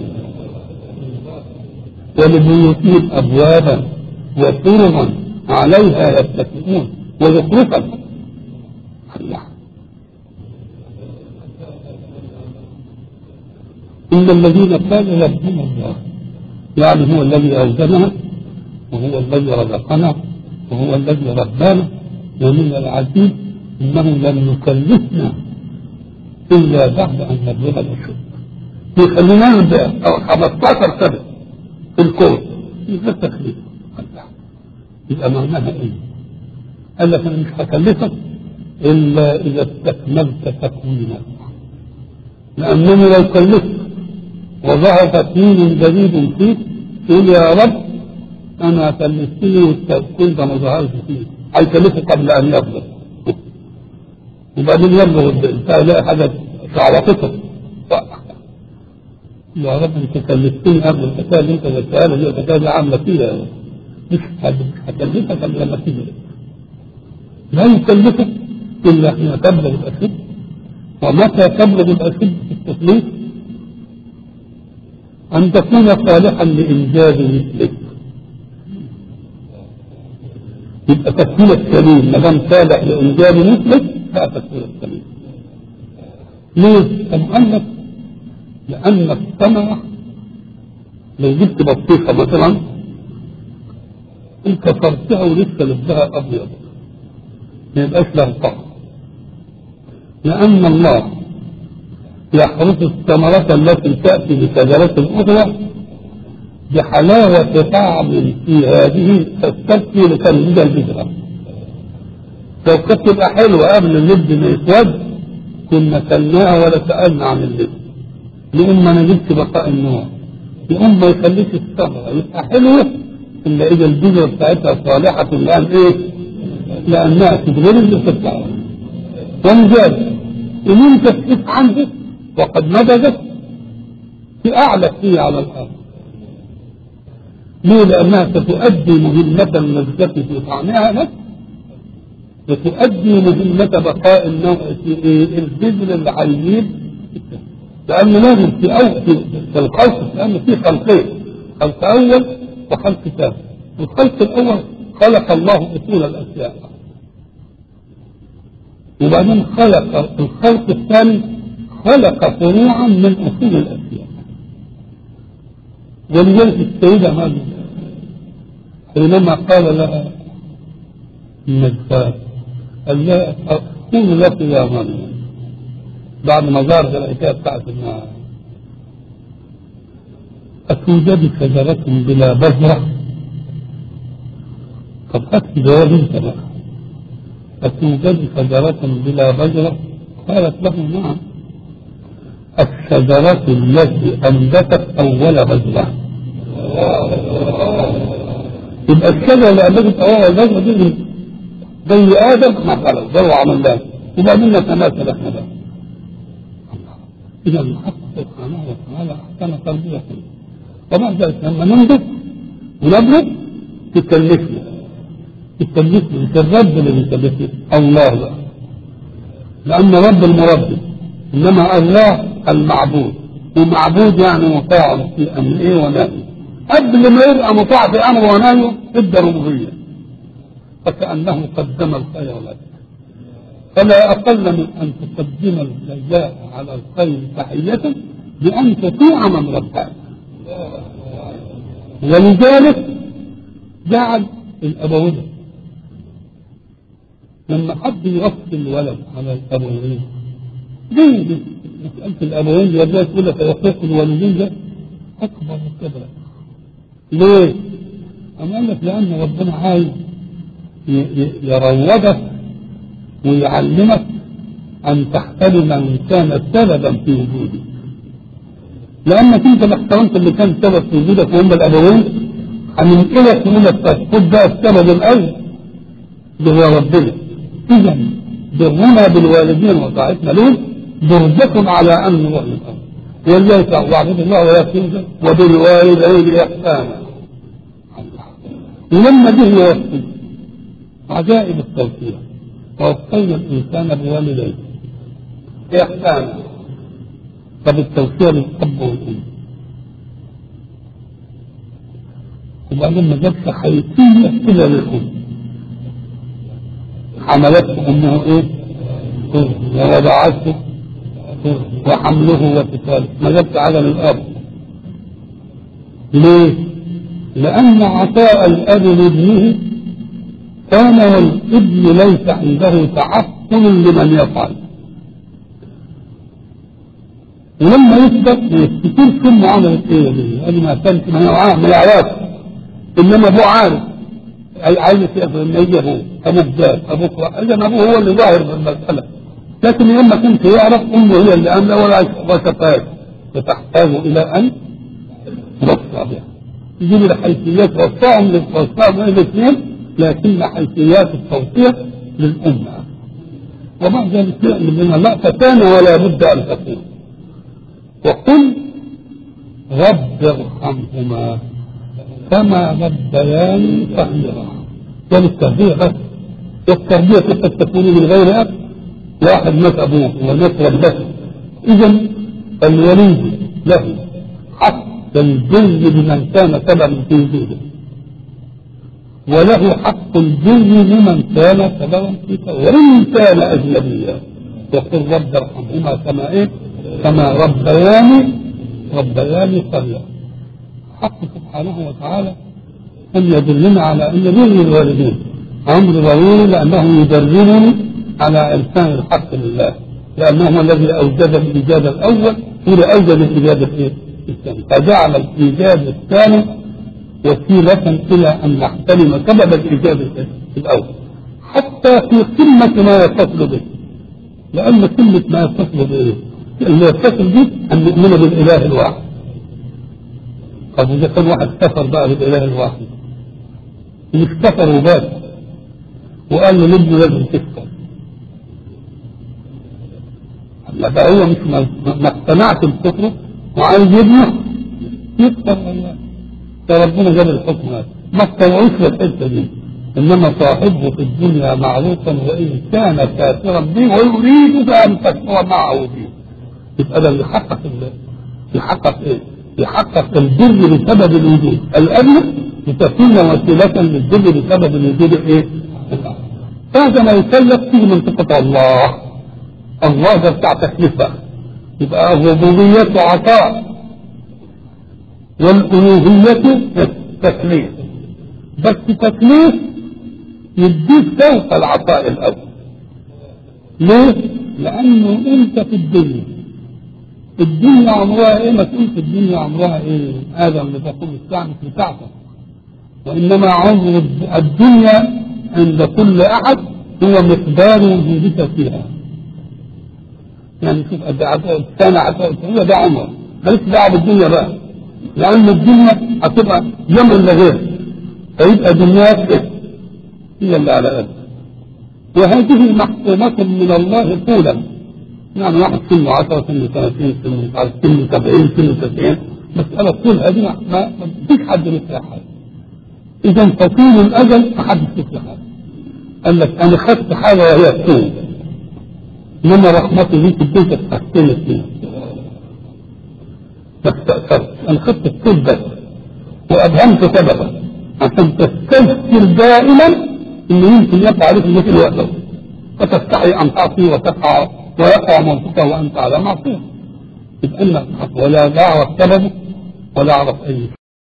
ولبيوتهم أبوابا وسررا عليها يتكئون وزخرفا. إن الذين قالوا ربنا الله يعني هو الذي أوزننا وهو الذي رزقنا وهو الذي ربانا ومن العجيب إنه لم يكلفنا إلا بعد أن نبلغ الأشد. يخلينا نبدأ خمسطاشر سنة في الكون يبقى التكليف. يبقى معناها إيه؟ قال لك أنا مش هكلفك إلا إذا استكملت تكوينك. لأنني لو كلفت وظهر تكوين جديد فيك تقول يا رب أنا كلفتني والتكوين ده ما ظهرش فيه هيكلفك قبل أن يبلغ. وبعدين يبلغ تلاقي حاجة تعوقتك يا رب انت كلفتني قبل الحكايه اللي انت قلتها دي الحكايه دي عامله فيها مش هكلفك قبل لما تيجي. لا يكلفك الا حين تبلغ الاشد. ومتى تبلغ الاشد في التكليف؟ ان تكون صالحا لانجاز مثلك. يبقى تكوينك سليم ما دام صالح لانجاز مثلك لا تكوينك سليم. ليه؟ أم قال لك لأن الثمرة لو جبت بطيخة مثلا انت كسرتها ولسه لبها أبيض ما يبقاش لها طعم. لأن الله يحرس الثمرة التي تأتي بشجرة أخرى بحلاوة طعم في هذه تستكفي لتنزيل البذرة. لو كانت تبقى حلوة قبل اللب ما يسود كنا كلناها ولا سألنا عن اللب. لأن ما نجبت بقاء النوع لأن ما يخليش الثمرة يبقى حلوة إلا إذا البذرة بتاعتها صالحة لأن إيه؟ لأنها تتغير اللي بتطلع. ولذلك إن أنت تشوف عندك وقد نضجت في أعلى فيه على الأرض. ليه؟ لأنها ستؤدي مهمة النزكة في طعمها لك وتؤدي مهمة بقاء النوع في البذر العيب. لأن لازم في أول في الخلق لأن في خلقين خلق أول وخلق ثاني. الخلق الأول خلق الله أصول الأشياء وبعدين خلق الخلق الثاني خلق فروعا من أصول الأشياء. ولذلك السيدة مريم حينما قال لها النجار قال لها أقول لك يا مريم بعد ما ظهرت الحكاية بتاعت النار أتوجد شجرة بلا بذرة؟ طب أتي جواب أنت بقى. أتوجد شجرة بلا بذرة؟ قالت له نعم، الشجرة التي أنبتت أول بذرة. يبقى الشجرة اللي أنبتت أول بذرة دي زي آدم ما خلق زي عملناه وبعدين نتماثل احنا بقى. إذا الحق سبحانه وتعالى أحسن تربية. وبعد ذلك لما ننبت ونبلغ تكلفنا تكلفنا مش الرب اللي بيكلفنا الله بقى، لأن رب المربي، إنما الله المعبود، ومعبود يعني مطاع في أمر إيه ونهي. قبل ما يبقى مطاع في أمر ونهي ادى ربوبية، فكأنه قدم الخير لك. فلا أقل من أن تقدم الجزاء على الخير تحية بأن تطيع من ربك. ولذلك جعل الأبوين لما حد يوصي الولد على الأبوين ليه دي مسألة الأبوين دي يبدأ تقول لك يوصيك الوالدين ده أكبر من كده. ليه؟ أما قال لك لأن ربنا عايز يروضك ويعلمك أن تحترم من كان سببا في وجودك، لأنك أنت ما احترمت اللي كان سبب في وجودك وهم الأبوين هننقلك يقول لك خد بقى السبب الأول اللي هو ربنا. إذا برنا بالوالدين وطاعتنا لهم درجة على أن الله الأمر، ولذلك واعبد الله ولا تنسى وبالوالدين إحسانا. ولما جه يوصي عجائب التوفيق ووصينا الإنسان بوالديه إحسانا. طب التوفيق للأب والأم، وبعدين ما جابش حيثية كده للأم، حملته أمه إيه؟ ووضعته وحمله وفصاله، ما جابش على الأب. ليه؟ لأن عطاء الأب لابنه كان والابن ليس عنده تعقل لمن يفعل، ولما يكبر يفتكر كل عملت ايه دي، قال ما كانت ما يعرفش، انما ابوه عارف عايز يقدر ان يجي ابوه ابوك جاب ابوك، اذا ابوه هو اللي ظاهر بالمساله، لكن لما كنت يعرف امه هي اللي امنه ولا وتفاهم، فتحتاج الى ان توصى بها. يجيب الحيثيات وصاهم للوصاهم الاثنين، لكن حيثيات التوصيه للامه. وبعد ذلك من الله فكان ولا بد ان تكون. وقل رب ارحمهما كما ربياني صغيرا. كان التربيه بس، التربيه قد تكون من غير اب، واحد مات ابوه ومات ربته. اذا الولي له حق البر بمن كان سببا في وجوده، وله حق البر لمن كان سببا في وجوده، وان كان اجنبيا. يقول رب ارحمهما كما ايه؟ كما ربياني ربياني صغيرا. حق سبحانه وتعالى ان يدلنا على ان بر الوالدين امر ضروري، لانه يدربني على انسان الحق لله، لانه هو الذي اوجد الايجاد الاول هو اوجد الايجاد الايه؟ الثاني، فجعل الايجاد الثاني وسيله الى ان نحترم سبب الايجاد الاول حتى في قمه ما يتصل به. لان قمه ما يتصل به اللي يتصل به ان نؤمن بالاله الواحد. طب اذا كان واحد كفر بقى بالاله الواحد، مش كفر وبس وقال له لابنه لازم تكفر، لا هو مش ما اقتنعش بكفره وعايز ابنه يكفر والله، فربنا جاب الحكم هذا ما استوعبش الحته دي. انما صاحبه في الدنيا معروفا وان كان كافرا به ويريد ان تكفر معه به، يبقى ده اللي يحقق يحقق ايه؟ يحقق البر بسبب الوجود. الابن لتكون وسيله للبر بسبب الوجود ايه؟ هذا ما يكلف فيه منطقه الله. الله ده بتاع تكليف بقى، يبقى الربوبية عطاء والألوهية تكليف، بس تكليف يديك فوق العطاء الأول. ليه؟ لأنه أنت في الدنيا، الدنيا عمرها إيه؟ ما تقول في الدنيا عمرها إيه؟ آدم لتقوم الساعة مش بتاعتك، وإنما عمر الدنيا عند كل أحد هو مقدار وجودك فيها. يعني شوف السنة هو ده عمر، ماليش دعوة بالدنيا بقى، لأن الدنيا هتبقى يوم إلا غير، فيبقى دنياك هي اللي على قد. وهذه محكومة من الله طولا، يعني واحد سنه عشرة سنه ثلاثين سنه سنه سبعين سنه تسعين، مسألة طول هذه ما فيش حد مثل حاجة. إذا فطول الأجل ما حدش مثل حاجة. قال لك أنا خدت حاجة وهي الطول، إنما رحمتي دي اديتك تحسنت فيها ما استأثرت، أنا خدت الطول بس وأبهمت سببا عشان تستذكر دائما إنه يمكن يقع عليك مثل وقته، فتستحي أن تعصي وتقع ويقع موتك وأنت على معصية. يبقى أنك ولا أعرف سببه ولا أعرف أي